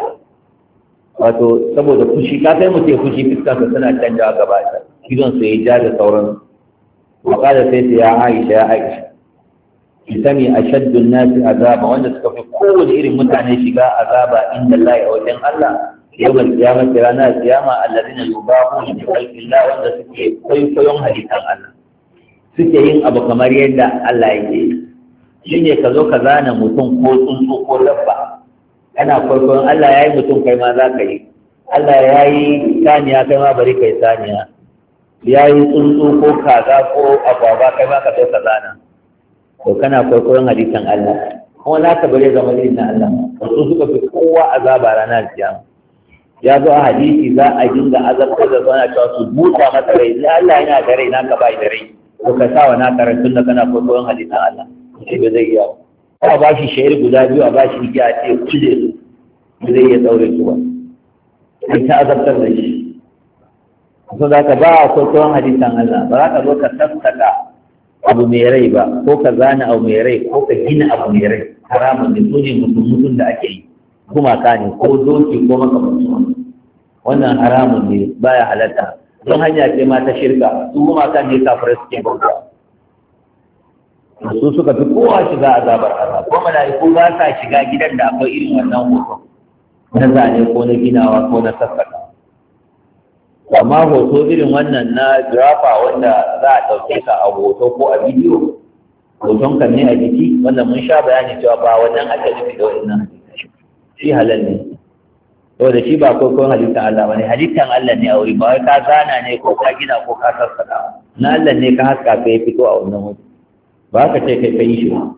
wato saboda fushi, ka sai mutum ya fushi fiskansa tana canja gaba ta idon sai ya ja da sauran. wakada sai ya Aisha ki sani ashaddun nasi azaba, wanda suka fi kowane irin mutane shiga azaba inda Allah ya wajen Allah yawmal qiyamah, ranar qiyama, alladhina yubahuna bi khalqillah, wanda suke kwaikwayon halittar Allah, suke yin abu kamar yadda Allah yake yi. Shine ka zo ka zana mutum ko tsuntsu ko dabba, kana kwaikwayon Allah ya yi mutum kai ma za ka yi, Allah ya yi saniya kai ma bari kai saniya, ya yi tsuntsu ko kaza ko agwagwa kai ma ka zo ka zana, to kana kwaikwayon hadisan Allah, kuma za ka bari zama irin na Allah. Wasu suka fi kowa azaba ranar kiyama. Ya zo a hadisi za a dinga azabtar da zuwa cewa su buɗa masa rai, Allah yana da rai naka bai da rai, to ka sa wa naka rai tunda kana kwaikwayon hadisan Allah. Shi ba zai iya ba. Ba shi shayar guda biyu a ba shi igiya a ce kuje su, ba zai iya daure su ba. Sai ta azabtar da shi. So za ka ba a kwaikwayon hadisan Allah, ba za ka zo ka sassaka abu mai rai ba, ko ka zana abu mai rai, ko ka gina abu mai rai, haramun ne. So ne mutum da ake yi, gumaka ne ko doki ko makamancin wannan haramun ne, baya halatta. Don hanya ce ma ta shirka, su gumaka ne kafirai suke bauta, su suka fi kowa shiga azabar Allah. Ko mala'iku ba sa shiga gidan da akwai irin wannan hoto na zane ko na ginawa ko na sassaka. Amma hoto irin wannan na grafa wanda za a ɗauke ka a hoto ko a bidiyo, hoton kan ne a jiki, wanda mun sha bayani cewa ba wannan ake nufi da wannan shi halal ne. Saboda shi ba kwaikwayon halittar Allah ba ne, halittar Allah ne a wuri, ba wai ka zana ne ko ka gina ko ka sassaka, na Allah ne ka haska ka ya fito a wannan wuri, ba ka ce kai ka yi shi ba.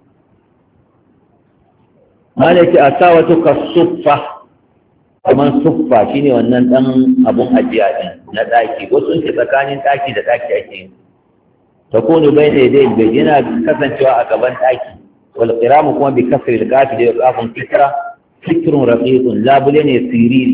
Malaki a sa wata ka suffa, kamar suffa shi ne wannan ɗan abun ajiya ɗin na ɗaki, wasu ce tsakanin ɗaki da ɗaki ake yin ta kone bai da yadda bai yana kasancewa a gaban ɗaki. Wal qiramu kuma bi kasri al kafi da kafin fikra fikrun raqiqun, labule ne siriri,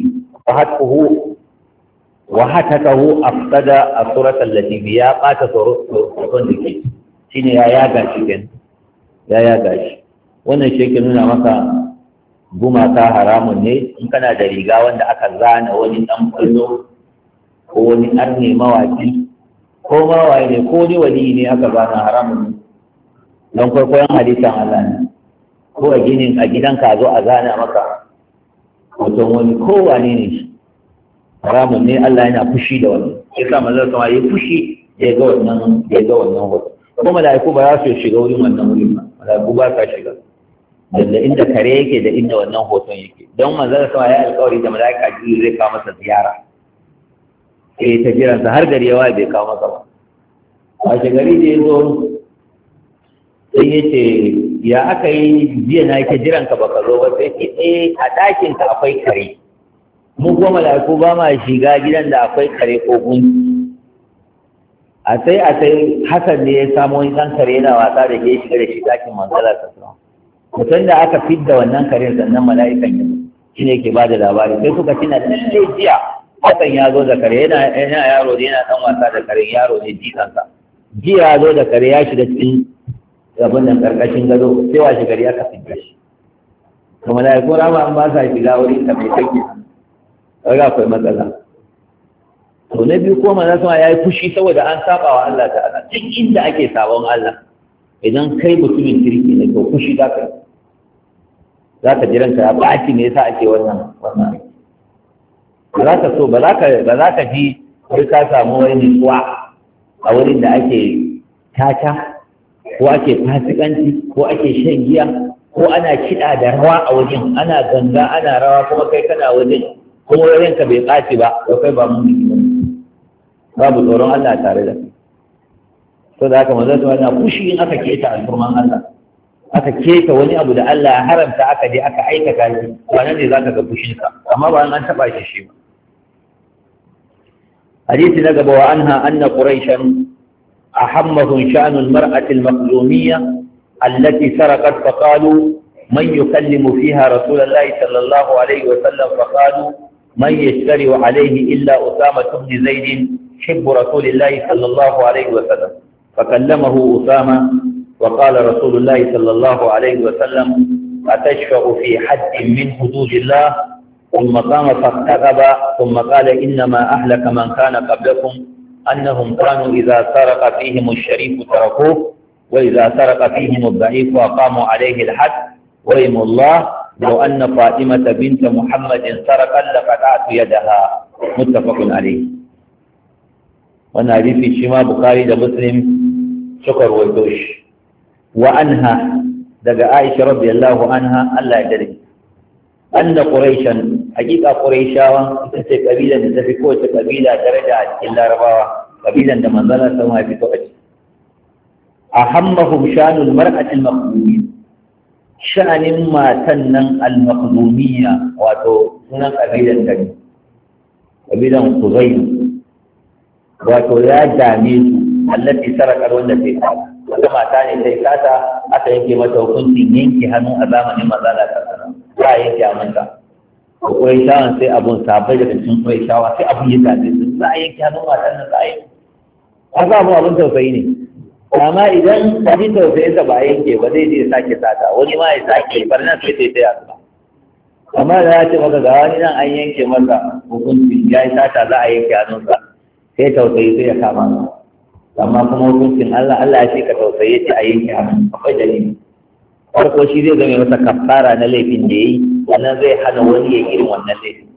wa hatakahu afsada as-surat allati biya qata surutun dake shine ya yaga shi kenan, ya yaga shi. Wannan shi ke nuna maka gumaka haramun ne. In kana da riga wanda aka zana wani ɗan kwallo ko wani arne mawaki ko mawaye ne ko ni wali ne aka zana, haramun ne. Don kwaikwayon halittar Allah ne. Ko a gidanka zo a zana maka hoton wani ko wane ne shi, haramun ne. Allah yana fushi da wani, ya sa manzon sama ya fushi ya ga wannan hoton. Ko mala'iku ba za su shiga wurin wannan wurin ba, mala'iku ba sa shiga da inda kare yake da inda wannan hoton yake. Don manzon sama ya alƙawari da mala'ika Jibril zai kawo masa ziyara, sai ta jiransa har gari yawa bai kawo masa ba. A gari da ya zo sai ya ce, ya aka yi jiya na yake jiranka baka zo ba? Sai ce, a ɗakinka akwai kare, mu kuma mala'iku ba ma shiga gidan da akwai kare ko gunki. A sai Hassan ne ya samu wani ɗan kare yana wasa da ke shiga da shi ɗakin manzala ta sama. Mutum da aka fidda wannan kare sannan mala'ikan ya shi ne ke ba da labari. Sai suka tina lalle jiya Hassan ya zo da kare, yana yaro ne, yana ɗan wasa da kare, yaro ne jikansa. Jiya ya zo da kare ya shiga cikin abin nan ƙarƙashin gado, sai washe gari aka fidda shi. To mala'iku rama an ba sa shiga wurin ka mai kake, kaga akwai matsala. To na biyu ko manzo sama yayi fushi saboda an saba wa Allah ta'ala. Duk inda ake sabon Allah, idan kai mutumin kirki ne to fushi zaka jiran ka ba ake me yasa ake wannan ba za ka so ba za ka ji kai ka samu wani nutsuwa a wurin da ake tata ko ake fasikanci ko ake shan giya ko ana kiɗa da rawa a wajen, ana ganga ana rawa kuma kai kana wajen, kuma ranka bai ɓaci ba, to kai ba mun yi babu tsoron Allah tare da kai. So da haka manzo ta yana fushi in aka keta alfurman Allah, aka keta wani abu da Allah ya haramta, aka je aka aikata shi, wannan ne zaka ga fushin ka, amma ba an taba shi ba. Hadisi na gaba, wa anha anna quraishan ahammahum sha'nu al-mar'ati al-maqlumiyya allati sarqat faqalu man yukallimu fiha rasulullahi sallallahu alayhi wa sallam faqalu man yashtari alayhi illa usama ibn zaid حب رسول الله صلى الله عليه وسلم فكلمه أسامة وقال رسول الله صلى الله عليه وسلم أتشفع في حد من حدود الله ثم قام فاختغب ثم قال إنما أهلك من كان قبلكم أنهم كانوا إذا سرق فيهم الشريف تركوه وإذا سرق فيهم الضعيف أقاموا عليه الحد وإم الله لو أن فاطمة بنت محمد سرقت لقطعت يدها متفق عليه. wannan hadisi shi ma Bukhari da Muslim suka rawaito shi. Wa anha, daga Aisha radiyallahu anha, Allah ya dade, anna quraishan, hakika quraishawa ita ce kabilan da tafi kowace kabila daraja a cikin Larabawa, kabilan da manzon Allah sallallahu alaihi wasallam ya fito a ciki. Ahammahum shanul mar'ati al-maqdumiyya, sha'anin matan nan al-maqdumiyya, wato sunan kabilan gari, kabilan Kuzayl, wato ya dame su, allati sarakar wanda sai kata, wata mata ne sai kata, aka yanke mata hukuncin yanke hannu a zamanin mazala ta sana, za a yanke hannunka. Ko Qurayshawan sai abun sabai daga cikin Qurayshawa sai abun ya dame su, za a yanke hannun matan nan, za a yanke. Haka abun tausayi ne. amma idan ka ji tausayin ba yanke ba zai je sake sata wani ma ya sake barna sai sai ta yasa amma da ya ce maka ga wani nan an yanke masa hukunci ya yi sata za a yanke hannunsa sai tausayi sai ya kama amma kuma hukuncin Allah ya ce ka tausaye ce a yanke hannu akwai dalili farko shi zai zama masa kafara na laifin da ya yi wannan zai hana wani ya irin wannan laifin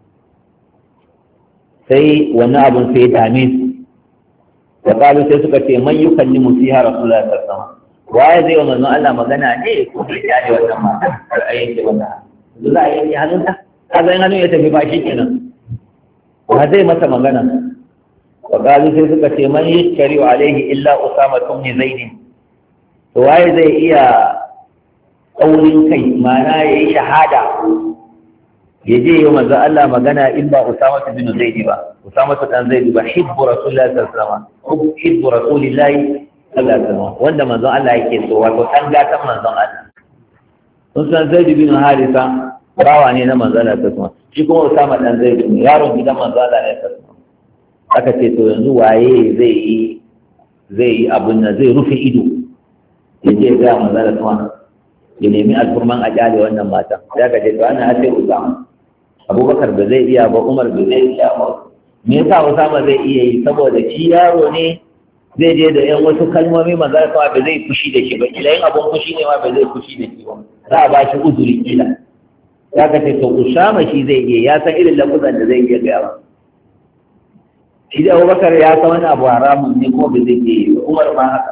sai wannan abun sai ya dame su da kalu sai suka ce man yi kalli musiha rasulullah sallallahu alaihi wasallam waye zai wa manzon Allah magana ne ko bai jale wannan mata har a yanke wannan za a yanke hannunta ka zai hannun ya tafi ba shi kenan ba zai masa magana wa kalu sai suka ce man yi shari'u alaihi illa usama ibn zaid to waye zai iya tsaurin kai ma'ana ya yi shahada ya je yi manzo Allah magana in ba Usama bin Zaid ba Usama dan Zaid ba hibbu Rasulullahi sallallahu alaihi wasallam hibbu Rasulillahi sallallahu alaihi wasallam wanda manzo Allah yake so wato dan gatan manzo Allah sun san Zaid bin Harisa bawa ne na manzo Allah sallallahu alaihi wasallam shi kuma Usama dan Zaid yaron gidan manzo Allah ne sallallahu alaihi wasallam aka ce to yanzu waye zai yi abun nan zai rufe ido ya je ga manzo Allah sallallahu alaihi ya nemi alfurman a kyale wannan matan ya ka ce to ana sai Usama Abubakar ba zai iya ba Umar ba zai iya ba me yasa Usama zai iya yi saboda shi yaro ne zai je da yan wasu kalmomi manzo Allah ba zai fushi da shi ba kila yin abun fushi ne ma ba zai fushi da shi ba za a ba shi uzuri kila ya ka ce to Usama shi zai iya ya san irin lafuzan da zai iya gaya ba shi da Abubakar ya san wani abu haramun ne ko ba zai iya yi ba Umar ma haka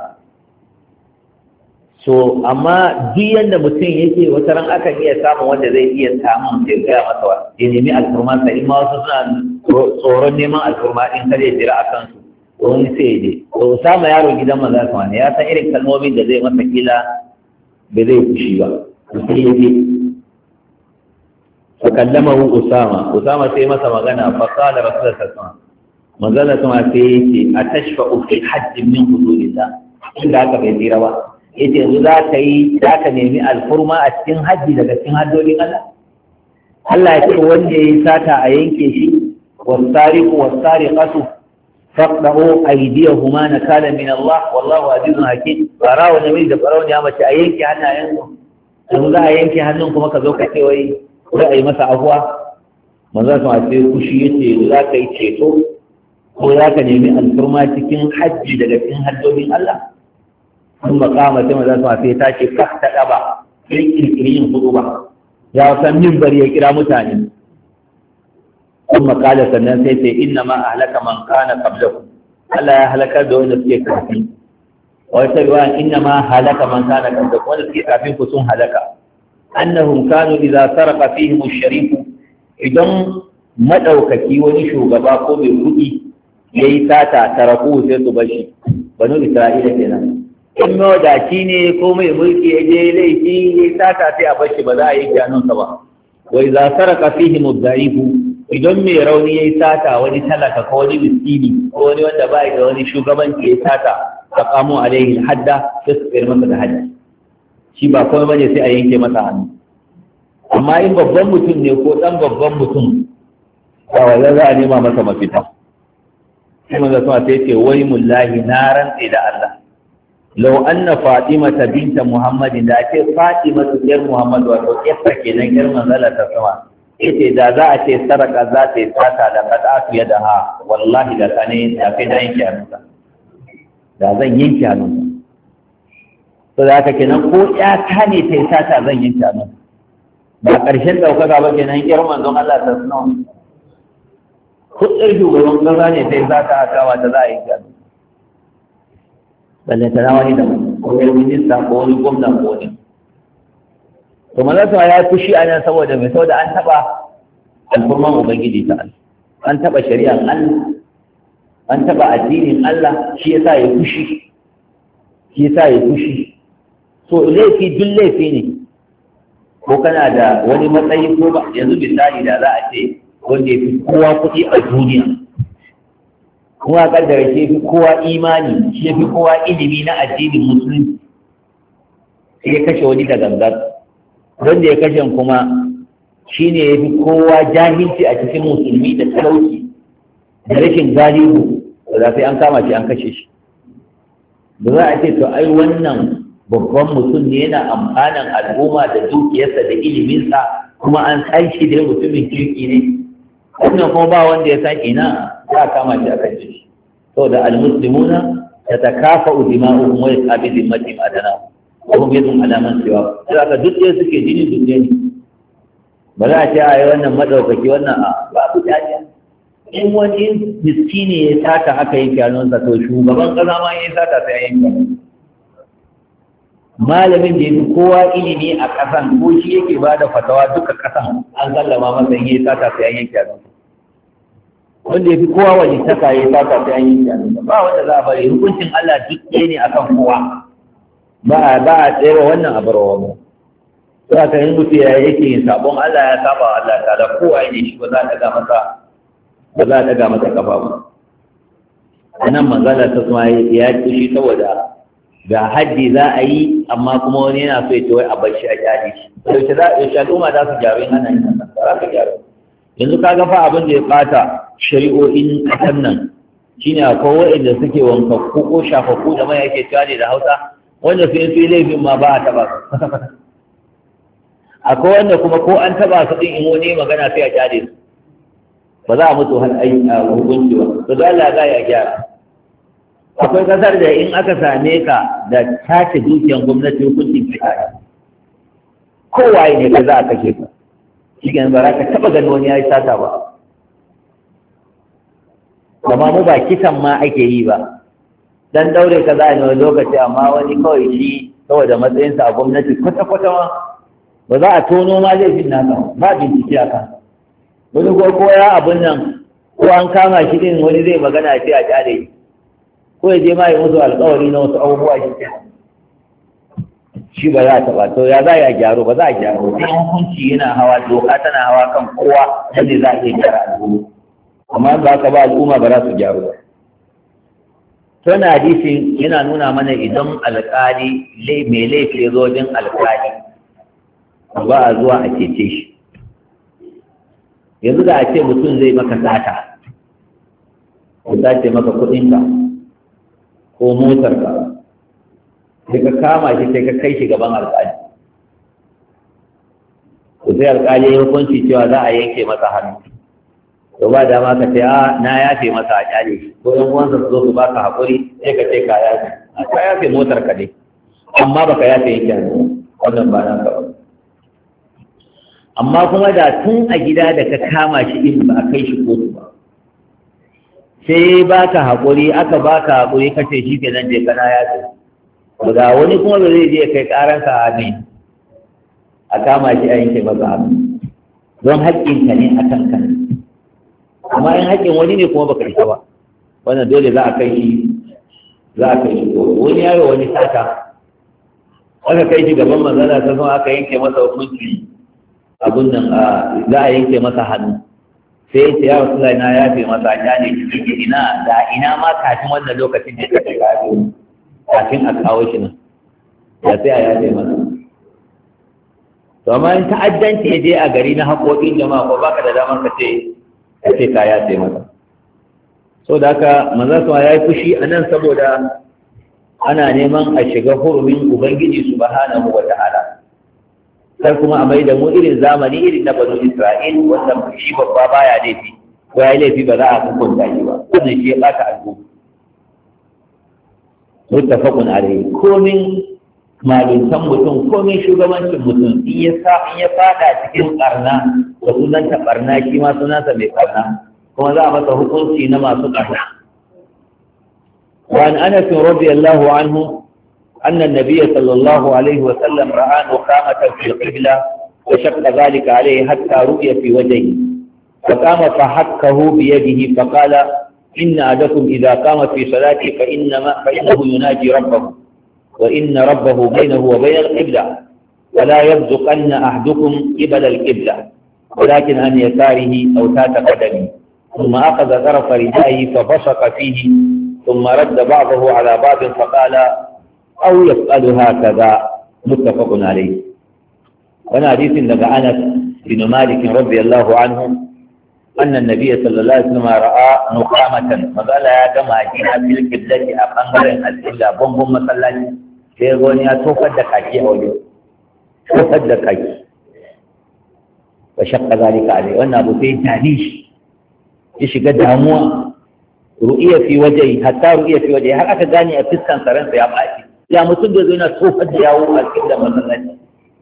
so amma duk yadda mutum yake wata ran akan iya samun wanda zai iya samun sai gaya masa wa ya nemi alfurma sai in ma wasu suna tsoron neman alfurma din kare jira a kansu to wani sai ya je to Usama yaro gidan maza kuma ne ya san irin kalmomin da zai masa kila ba zai fushi ba sai ya je fa kallamahu Usama sai masa magana fa qala rasulullahi sallallahu alaihi wasallam manzala kuma sai ya ce atashfa'u fi hadd min hududillah inda aka bai tsira ba yace yanzu za ka nemi alfurma a cikin hajji daga cikin haddodin Allah Allah ya ce wanda yayi sata a yanke shi wasariqu wasariqatu faqdahu aydiyahuma nakala min Allah wallahu azizun hakim barawo ne da barawo ne mace a yanke hannayen su yanzu za a yanke hannun kuma ka zo ka ce wai za a yi masa afuwa manzo sa ce kushi yace za ka yi ceto ko za ka nemi alfurma cikin hajji daga cikin haddodin Allah sun makama sai maza su mafi ta ce kak ta ɗaba kirkirin hudu ba ya san min bari ya kira mutane sun makala sannan sai ce inna ma a halaka man kana qablakum Allah ya halakar da wanda suke kafin wata ruwa inna ma halaka man kana qablakum wanda suke kafin ku sun halaka annahum kanu idza sarqa fihim ash-sharif idan madaukaki wani shugaba ko mai kuɗi yayi sata taraku sai su bashi banu Isra'ila kenan in mawadaci ne ko mai mulki ya je laifi ya sata sai a bashi ba za a yi janonsa ba wai za saraka fihi mudda'ifu idan mai rauni ya yi sata wani talaka ko wani miskini ko wani wanda ba da wani shugabanci ya sata a kamo alaihi hadda sai su tsayar masa da hadda shi ba kuma bane sai a yanke masa hannu amma in babban mutum ne ko dan babban mutum ba wanda za a nema masa mafita sai manzo sai ce wai mullahi na rantsi da Allah lau anna fatimata binta muhammadin da ake fatimatu yar muhammadu wato yasta kenan yar manzala ta sama yace da za a ce saraka za ta yi sata da qad'atu yadaha wallahi da kane da kai da yanke hannunta da zan yanke hannunta to da haka kenan ko ya ta ne ta yi sata zan yanke hannunta ba ƙarshen ɗaukaka ba kenan yar manzon Allah ta sama kudin shugaban ƙasa ne ta yi sata a kawa ta za a yanke hannunta balle ta wani da ko wani minista ko wani gwamna ko wani to manzon ya fushi a nan saboda mai saboda an taba alfurman ubangiji ta Allah an taba shari'ar Allah an taba addinin Allah shi yasa ya fushi so laifi duk laifi ne ko kana da wani matsayi ko ba yanzu misali da za a ce wanda ya fi kowa kuɗi a duniya kuma kaddara shi fi kowa imani shi fi kowa ilimi na addinin musulunci sai ya kashe wani da gangar wanda ya kashe kuma shi ne ya fi kowa jahilci a cikin musulmi da talauci da rashin galibu da za sai an kama shi an kashe shi da za a ce to ai wannan babban mutum ne yana amfanan al'umma da dukiyarsa da iliminsa kuma an san shi da mutumin kirki ne wannan kuma ba wanda ya san ina za a kama shi a kan shi saboda al-muslimuna tatakafa'u dima'uhum wa yas'abi dhimmatihim adana wa hum yadun alaman cewa sai aka duk sai suke jini duk ne ba za a ce ai wannan madaukaki wannan ba ku dace in wani miskini ya sata aka yi kyanonsa to shugaban kaza ma ya sata sai ya yi malamin da ya fi kowa ilimi a ƙasan ko shi yake ba da fatawa duka ƙasan an sallama masa in ya sata sai an yi kyanonsa wanda ya fi kowa wani saka ya sata sai an yi kyanonsa ba wanda za a bari hukuncin Allah duk ɗaya ne akan kowa ba a tsere wannan abar wani za ka yi mutu ya yake yin sabon Allah ya saba wa Allah ta da kowa ne shi ba za a daga masa kafa ba a nan manzala ta kuma ya kushi saboda ga haddi za a yi amma kuma wani yana so ya ce wai a bar shi a kyale shi yaushe al'umma za su gyaru in ana yin nan za su gyaru yanzu ka ga fa abin da ya bata shari'o'in ƙasar nan shine akwai waɗanda suke wankakku ko shafakku da mai yake cewa ne da Hausa wanda su yi laifin ma ba a taɓa su akwai wanda kuma ko an taɓa su ɗin in wani magana sai a kyale su ba za a mutu har a hukunci ba to da Allah za ya gyara akwai kasar da in aka same ka da tace dukiyar gwamnati hukuncin kisa kowaye ne ka za a kashe ka shi ba za ka taɓa ganin wani ya yi sata ba amma mu ba kisan ma ake yi ba dan daure ka za a yi wani lokaci amma wani kawai shi saboda matsayinsa a gwamnati kwata-kwata ma ba za a tono ma laifin nasa ba bincike a kan wani ko ya abin nan ko an kama shi din wani zai magana ce a jare ko ya je ma yi musu alkawari na wasu abubuwa shi ke shi ba za a taɓa to ya za a gyaro ba za a gyaro sai hukunci yana hawa doka tana hawa kan kowa yadda za a iya gyara al'umma amma ba ka ba al'umma ba za su gyaru ba tana hadisin yana nuna mana idan alƙali mai laifi ya zo wajen alƙali ba a zuwa a cece shi yanzu da a ce mutum zai maka sata ko sace maka kuɗinka ko motarka sai ka kama shi sai ka kai shi gaban alƙali ko sai alƙali ya hukunci cewa za a yanke masa hannu to ba dama ka ce na yafe masa a kyale shi ko yan uwansa su zo su baka haƙuri sai ka ce ka yafe ka yafe motarka ne amma baka yafe yanke hannu wannan ba na ka ba amma kuma da tun a gida da ka kama shi in ba a kai shi kotu ba sai baka haƙuri aka baka haƙuri kace shi ke nan je kana ya ce ga wani kuma ba zai je kai ƙaransa a ne a kama shi a yanke masa hannu don haƙƙinka ne a kanka amma in haƙƙin wani ne kuma baka rika ba wannan dole za a kai shi kotu wani yaro wani sata aka kai shi gaban manzala ta zama aka yanke masa hukunci abun nan za a yanke masa hannu sai ce ya wasu na ya fi masa ya ne cikin ina ma kafin wannan lokacin da ya kashe kafin a kawo shi nan ya sai a yafe masa to amma in ta'addanci ya je a gari na haƙoƙin jama'a ko baka da damar ka ce ka yafe masa so da haka manzo sa ya yi fushi a nan saboda ana neman a shiga hurumin ubangiji subhanahu wa ta'ala sai kuma a mai da mu irin zamani irin na banu Isra'il wanda shi babba baya laifi ko ya laifi ba za a hukunta shi ba wannan shi ya bata al'umma muttafaqun alayhi komin malintan mutum komin shugabancin mutum in ya fada cikin karna da sunanta barna shi ma sunansa mai karna kuma za a masa hukunci na masu karna wa an Anas radiyallahu anhu أن النبي صلى الله عليه وسلم رأى نخامة في القبلة وشق ذلك عليه حتى رؤي في وجهه فقام فحكه بيده فقال إن أحدكم إذا قام في صلاته فإنه يناجي ربه وإن ربه بينه وبين القبلة ولا يبزقن أحدكم قبل القبلة ولكن عن يساره أو تحت قدمه ثم أخذ طرف ردائه فبصق فيه ثم رد بعضه على بعض فقال أو يفعل هكذا متفق عليه وانا حديث لك أنس بن مالك رضي الله عنه annan nabiy sallallahu alaihi wasallam ra'a nuqamatan magala ya gama gina fil qiblati a bangaren al-qibla bangon masallaci sai goni ya tofar da kaki a wajen tofar da kaki wa shaqqa zalika alai wannan abu sai tani ya shiga damuwa ru'iya fi wajhi hatta ru'iya fi wajhi har aka gane a fiskan saransa ya baci ya mutum da zai na tofar da yawo a cikin masallaci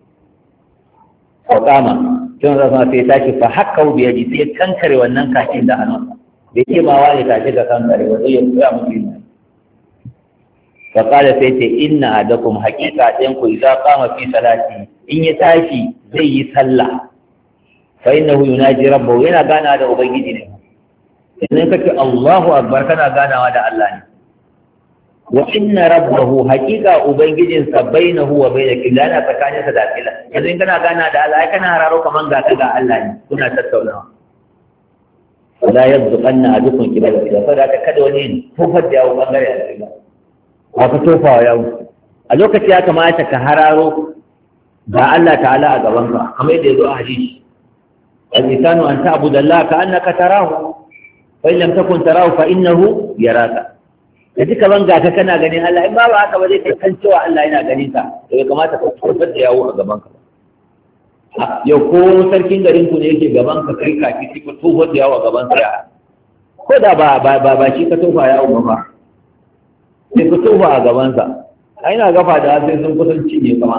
ko kama kin zama sai tashi fa hakka bi yaji sai kankare wannan kakin da hannunsa bai ce ma wani kashi da kankare wa sai ya koya mutum fa qala sai ce inna adakum haqiqa ɗayan ku idza qama fi salati in ya tashi zai yi sallah fa innahu yunaji rabbahu yana gana da ubangiji ne idan kace Allahu akbar kana ganawa da Allah ne wa inna rabbahu haqiqa ubangijinsa bainahu wa bainaka lana tsakaninsa da Allah yanzu in kana gana da Allah kana hararo kaman ga ka ga Allah ne kuna tattaunawa la yabduqanna adukum kibala ila fada kada wani tofar da yawo bangare a cikin ba ka tofa yawo a lokaci ya kamata ka hararo ga Allah ta'ala a gaban ka kamar yadda yazo a hadisi al-insanu an ta'budu Allah ka annaka tarahu fa in lam takun tarahu fa innahu yaraka da duka banga ka kana ganin Allah in babu haka ba zai kai kan cewa Allah yana ganin ka to ya kamata ka tofar da yawo a gaban ka yau ko sarkin garin ku ne yake gaban ka kai kaki sai ka tofar da yawo a gaban ka ko da ba shi ka tofa yawo ba sai ka tofa a gaban sa ai na gafa da sai sun kusanci ne kama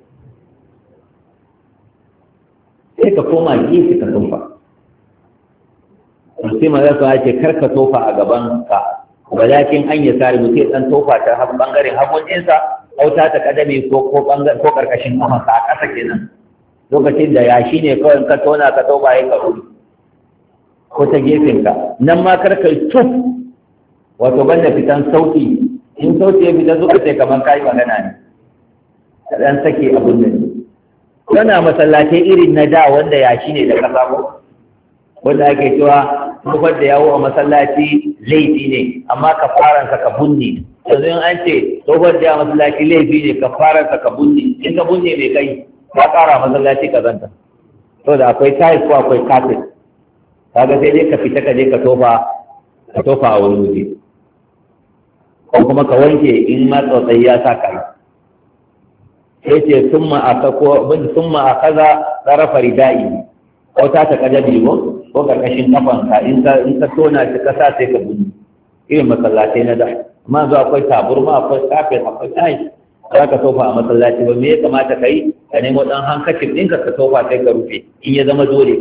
sai ka koma gefe ka tofa sai ma za su ce kar ka tofa a gaban ka walakin an yi sari mutum ɗan tofa ta ɓangaren hagunjinsa auta ta kadami ko ƙarƙashin kafansa a ƙasa kenan lokacin da yashi ne kawai ka tona ka tofa ya karu ko ta gefenka nan ma kar kai tuf wato banda fitan sauti in sauti ya fita zuka sai kamar kayi magana ne ka ɗan sake abin da ne yana masallatai irin na da wanda yashi ne da ƙasa ko wanda ake cewa tofar da yawo a masallaci laifi ne amma kafaransa ka bunne yanzu in an ce tofar da yawo a masallaci laifi ne kafaransa ka bunne in ka bunne mai kai ka kara masallaci ka zanta to da akwai tiles ko akwai carpet kaga sai dai ka fita ka je ka tofa a wani waje ko kuma ka wanke in ma tsotsai ya sa kai sai ce summa akaza tsarafa ridai ko ta kadabi ko karkashin kafanka in ka tona shi kasa sai ka gudu irin masallatai na da amma zo akwai taburma akwai kafin akwai tayi za ka tofa a masallaci ba me ya kamata ka yi ka nemo ɗan hankacin ɗinka ka tofa sai ka rufe in ya zama dole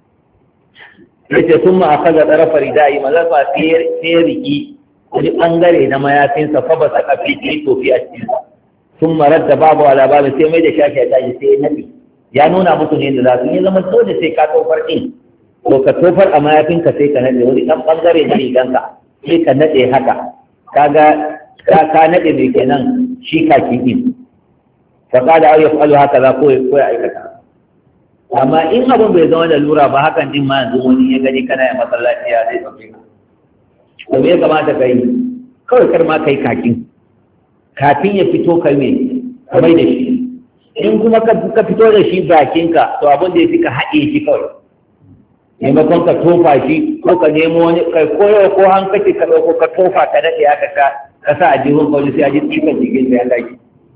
ya ce sun ma a kaga tsarafa ridayi maza ba sai riki wani ɓangare na mayafinsa fa ba sa kafi ɗin tofi a cikinsa sun marar da babu alabarin sai mai da shafi a tashi sai ya nafi ya nuna musu ne da za su yi zama dole sai ka tofar ɗin to ka tofar a mayafinka sai ka naɗe wani ɗan ɓangare na riganka sai ka naɗe haka kaga ka naɗe mai kenan shi kaki ɗin fa kada au yaf'alu haka za ko ya aikata amma in abin bai zama da lura ba hakan din ma yanzu wani ya gani kana ya masallaci ya zai ɗauke ka to me ya kamata ka yi kawai kar ma kai kakin kafin ya fito kai me ka mai da shi in kuma ka fito da shi bakinka to abin da ya fi ka haɗe shi kawai maimakon ka tofa shi ko ka nemo wani kai koyo ko hankaci ka ɗauko ka tofa ka daɗe haka ka sa a jihun kawai sai a ji tsikan jikin ya tashi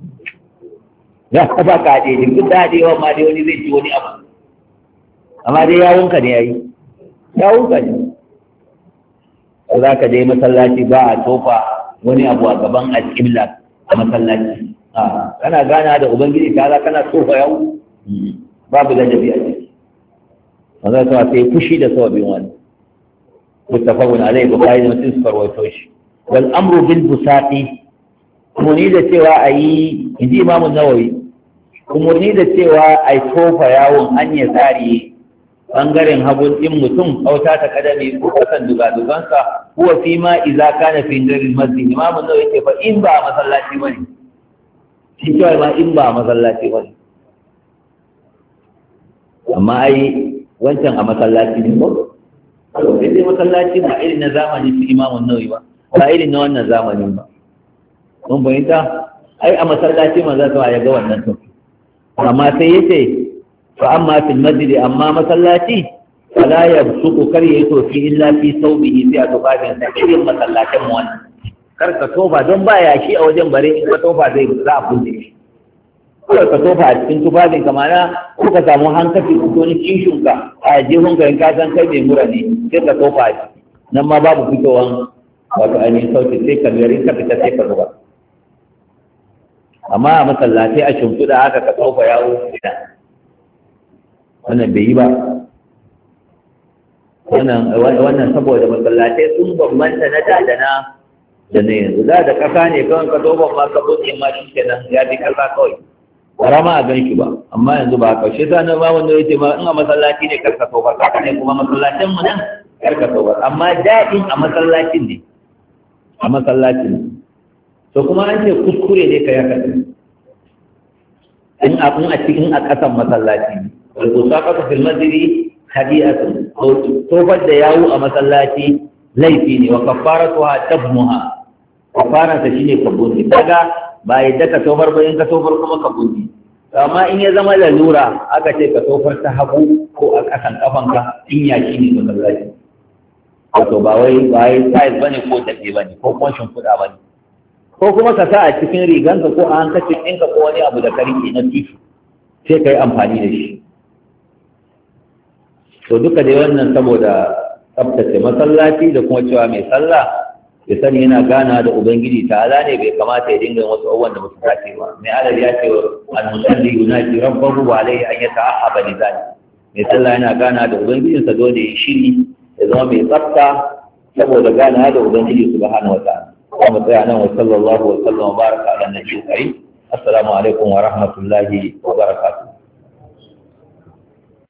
ya ka ba ka haɗe shi duk da haɗewa ma dai wani zai ci wani abu amma dai yawunka ne ya yi yawunka ne ko za ka je masallaci ba a tofa wani abu a gaban alƙibla a masallaci kana gana da ubangiji ta za kana tofa yawu babu ladabi a ciki wanda ta sai fushi da sababin wani muttafaqun alayhi bukhari da muslim suka rawaito shi wal amru bil busati kumuni da cewa ayi inji imamu nawawi kumuni da cewa ai tofa yawon an ya tsari bangaren hagun din mutum auta ta kadami ko kasan dugadugansa huwa fi ma idza kana fi daril masjid imamu nawawi yake fa in ba masallaci bane shi cewa ma in ba masallaci bane amma ai wancan a masallaci ne ko sai dai masallaci ba irin na zamani su imamun nawawi ba irin na wannan zamanin ba mun bayyana ai a masallaci man za ta ya ga wannan to amma sai yace fa amma fil masjid amma masallaci fa wala yabsuku kar yayi tofi illa fi thawbihi sai a tufafin sa irin masallacin mu wannan kar ka tofa don ba yashi a wajen bare in ka tofa zai za a kunne shi kar ka tofa a cikin tufafin ka mana ko ka samu hankaci ko wani kishin ka a jihun ka in ka san kai mai mura ne sai ka tofa a ciki nan ma babu fitowan wato ainihin sauti sai ka gari ka fita sai ka zuba amma a masallatai a shimfiɗa haka ka tofa yawo fita wannan bai yi ba wannan saboda masallatai sun bambanta na da na yanzu da ƙasa ne kawai ka tofa ma ka buɗe ma shi kenan ya fi ƙasa kawai ƙarama a gan shi ba amma yanzu ba kaushe sa na ba wanda ya ce ma in a masallaci ne karka tofar kaka ne kuma masallacin mu nan karka tofar amma daɗin a masallacin ne a masallacin ne to kuma an ce kuskure ne ka ya kaɗa in a cikin a ƙasan masallaci ne walƙusa ƙasa fil masjidi hadi'atun tofar da yawu a masallaci laifi ne wa kafaratuha tabmuha kafaranta shine kabuni daga ba yadda ka tofar ba in ka tofar kuma kabuni amma in ya zama lalura aka ce ka tofar ta hagu ko a ƙasan kafanka in ya shi ne masallaci wato ba wai size bane ko tafi bane ko kuma shimfiɗa bane ko kuma ka sa a cikin riganka ko a hankacin ɗinka ko wani abu da ka rike na tifu sai ka yi amfani da shi to duka dai wannan saboda tsabtace masallaci da kuma cewa mai sallah ya sani yana gana da ubangiji ta'ala ne bai kamata ya dinga wasu abubuwan da musu dace ba mai alal ya ce al-musalli yunaji rabbahu wa alayhi an yata'ahaba li zalik mai sallah yana gana da ubangijinsa dole ya shiri ya zama mai tsafta saboda gana da ubangiji subhanahu wa ta'ala kuma tsaya nan wa sallallahu wa sallam wa baraka ala nabiyyi karim assalamu alaikum wa rahmatullahi wa barakatuh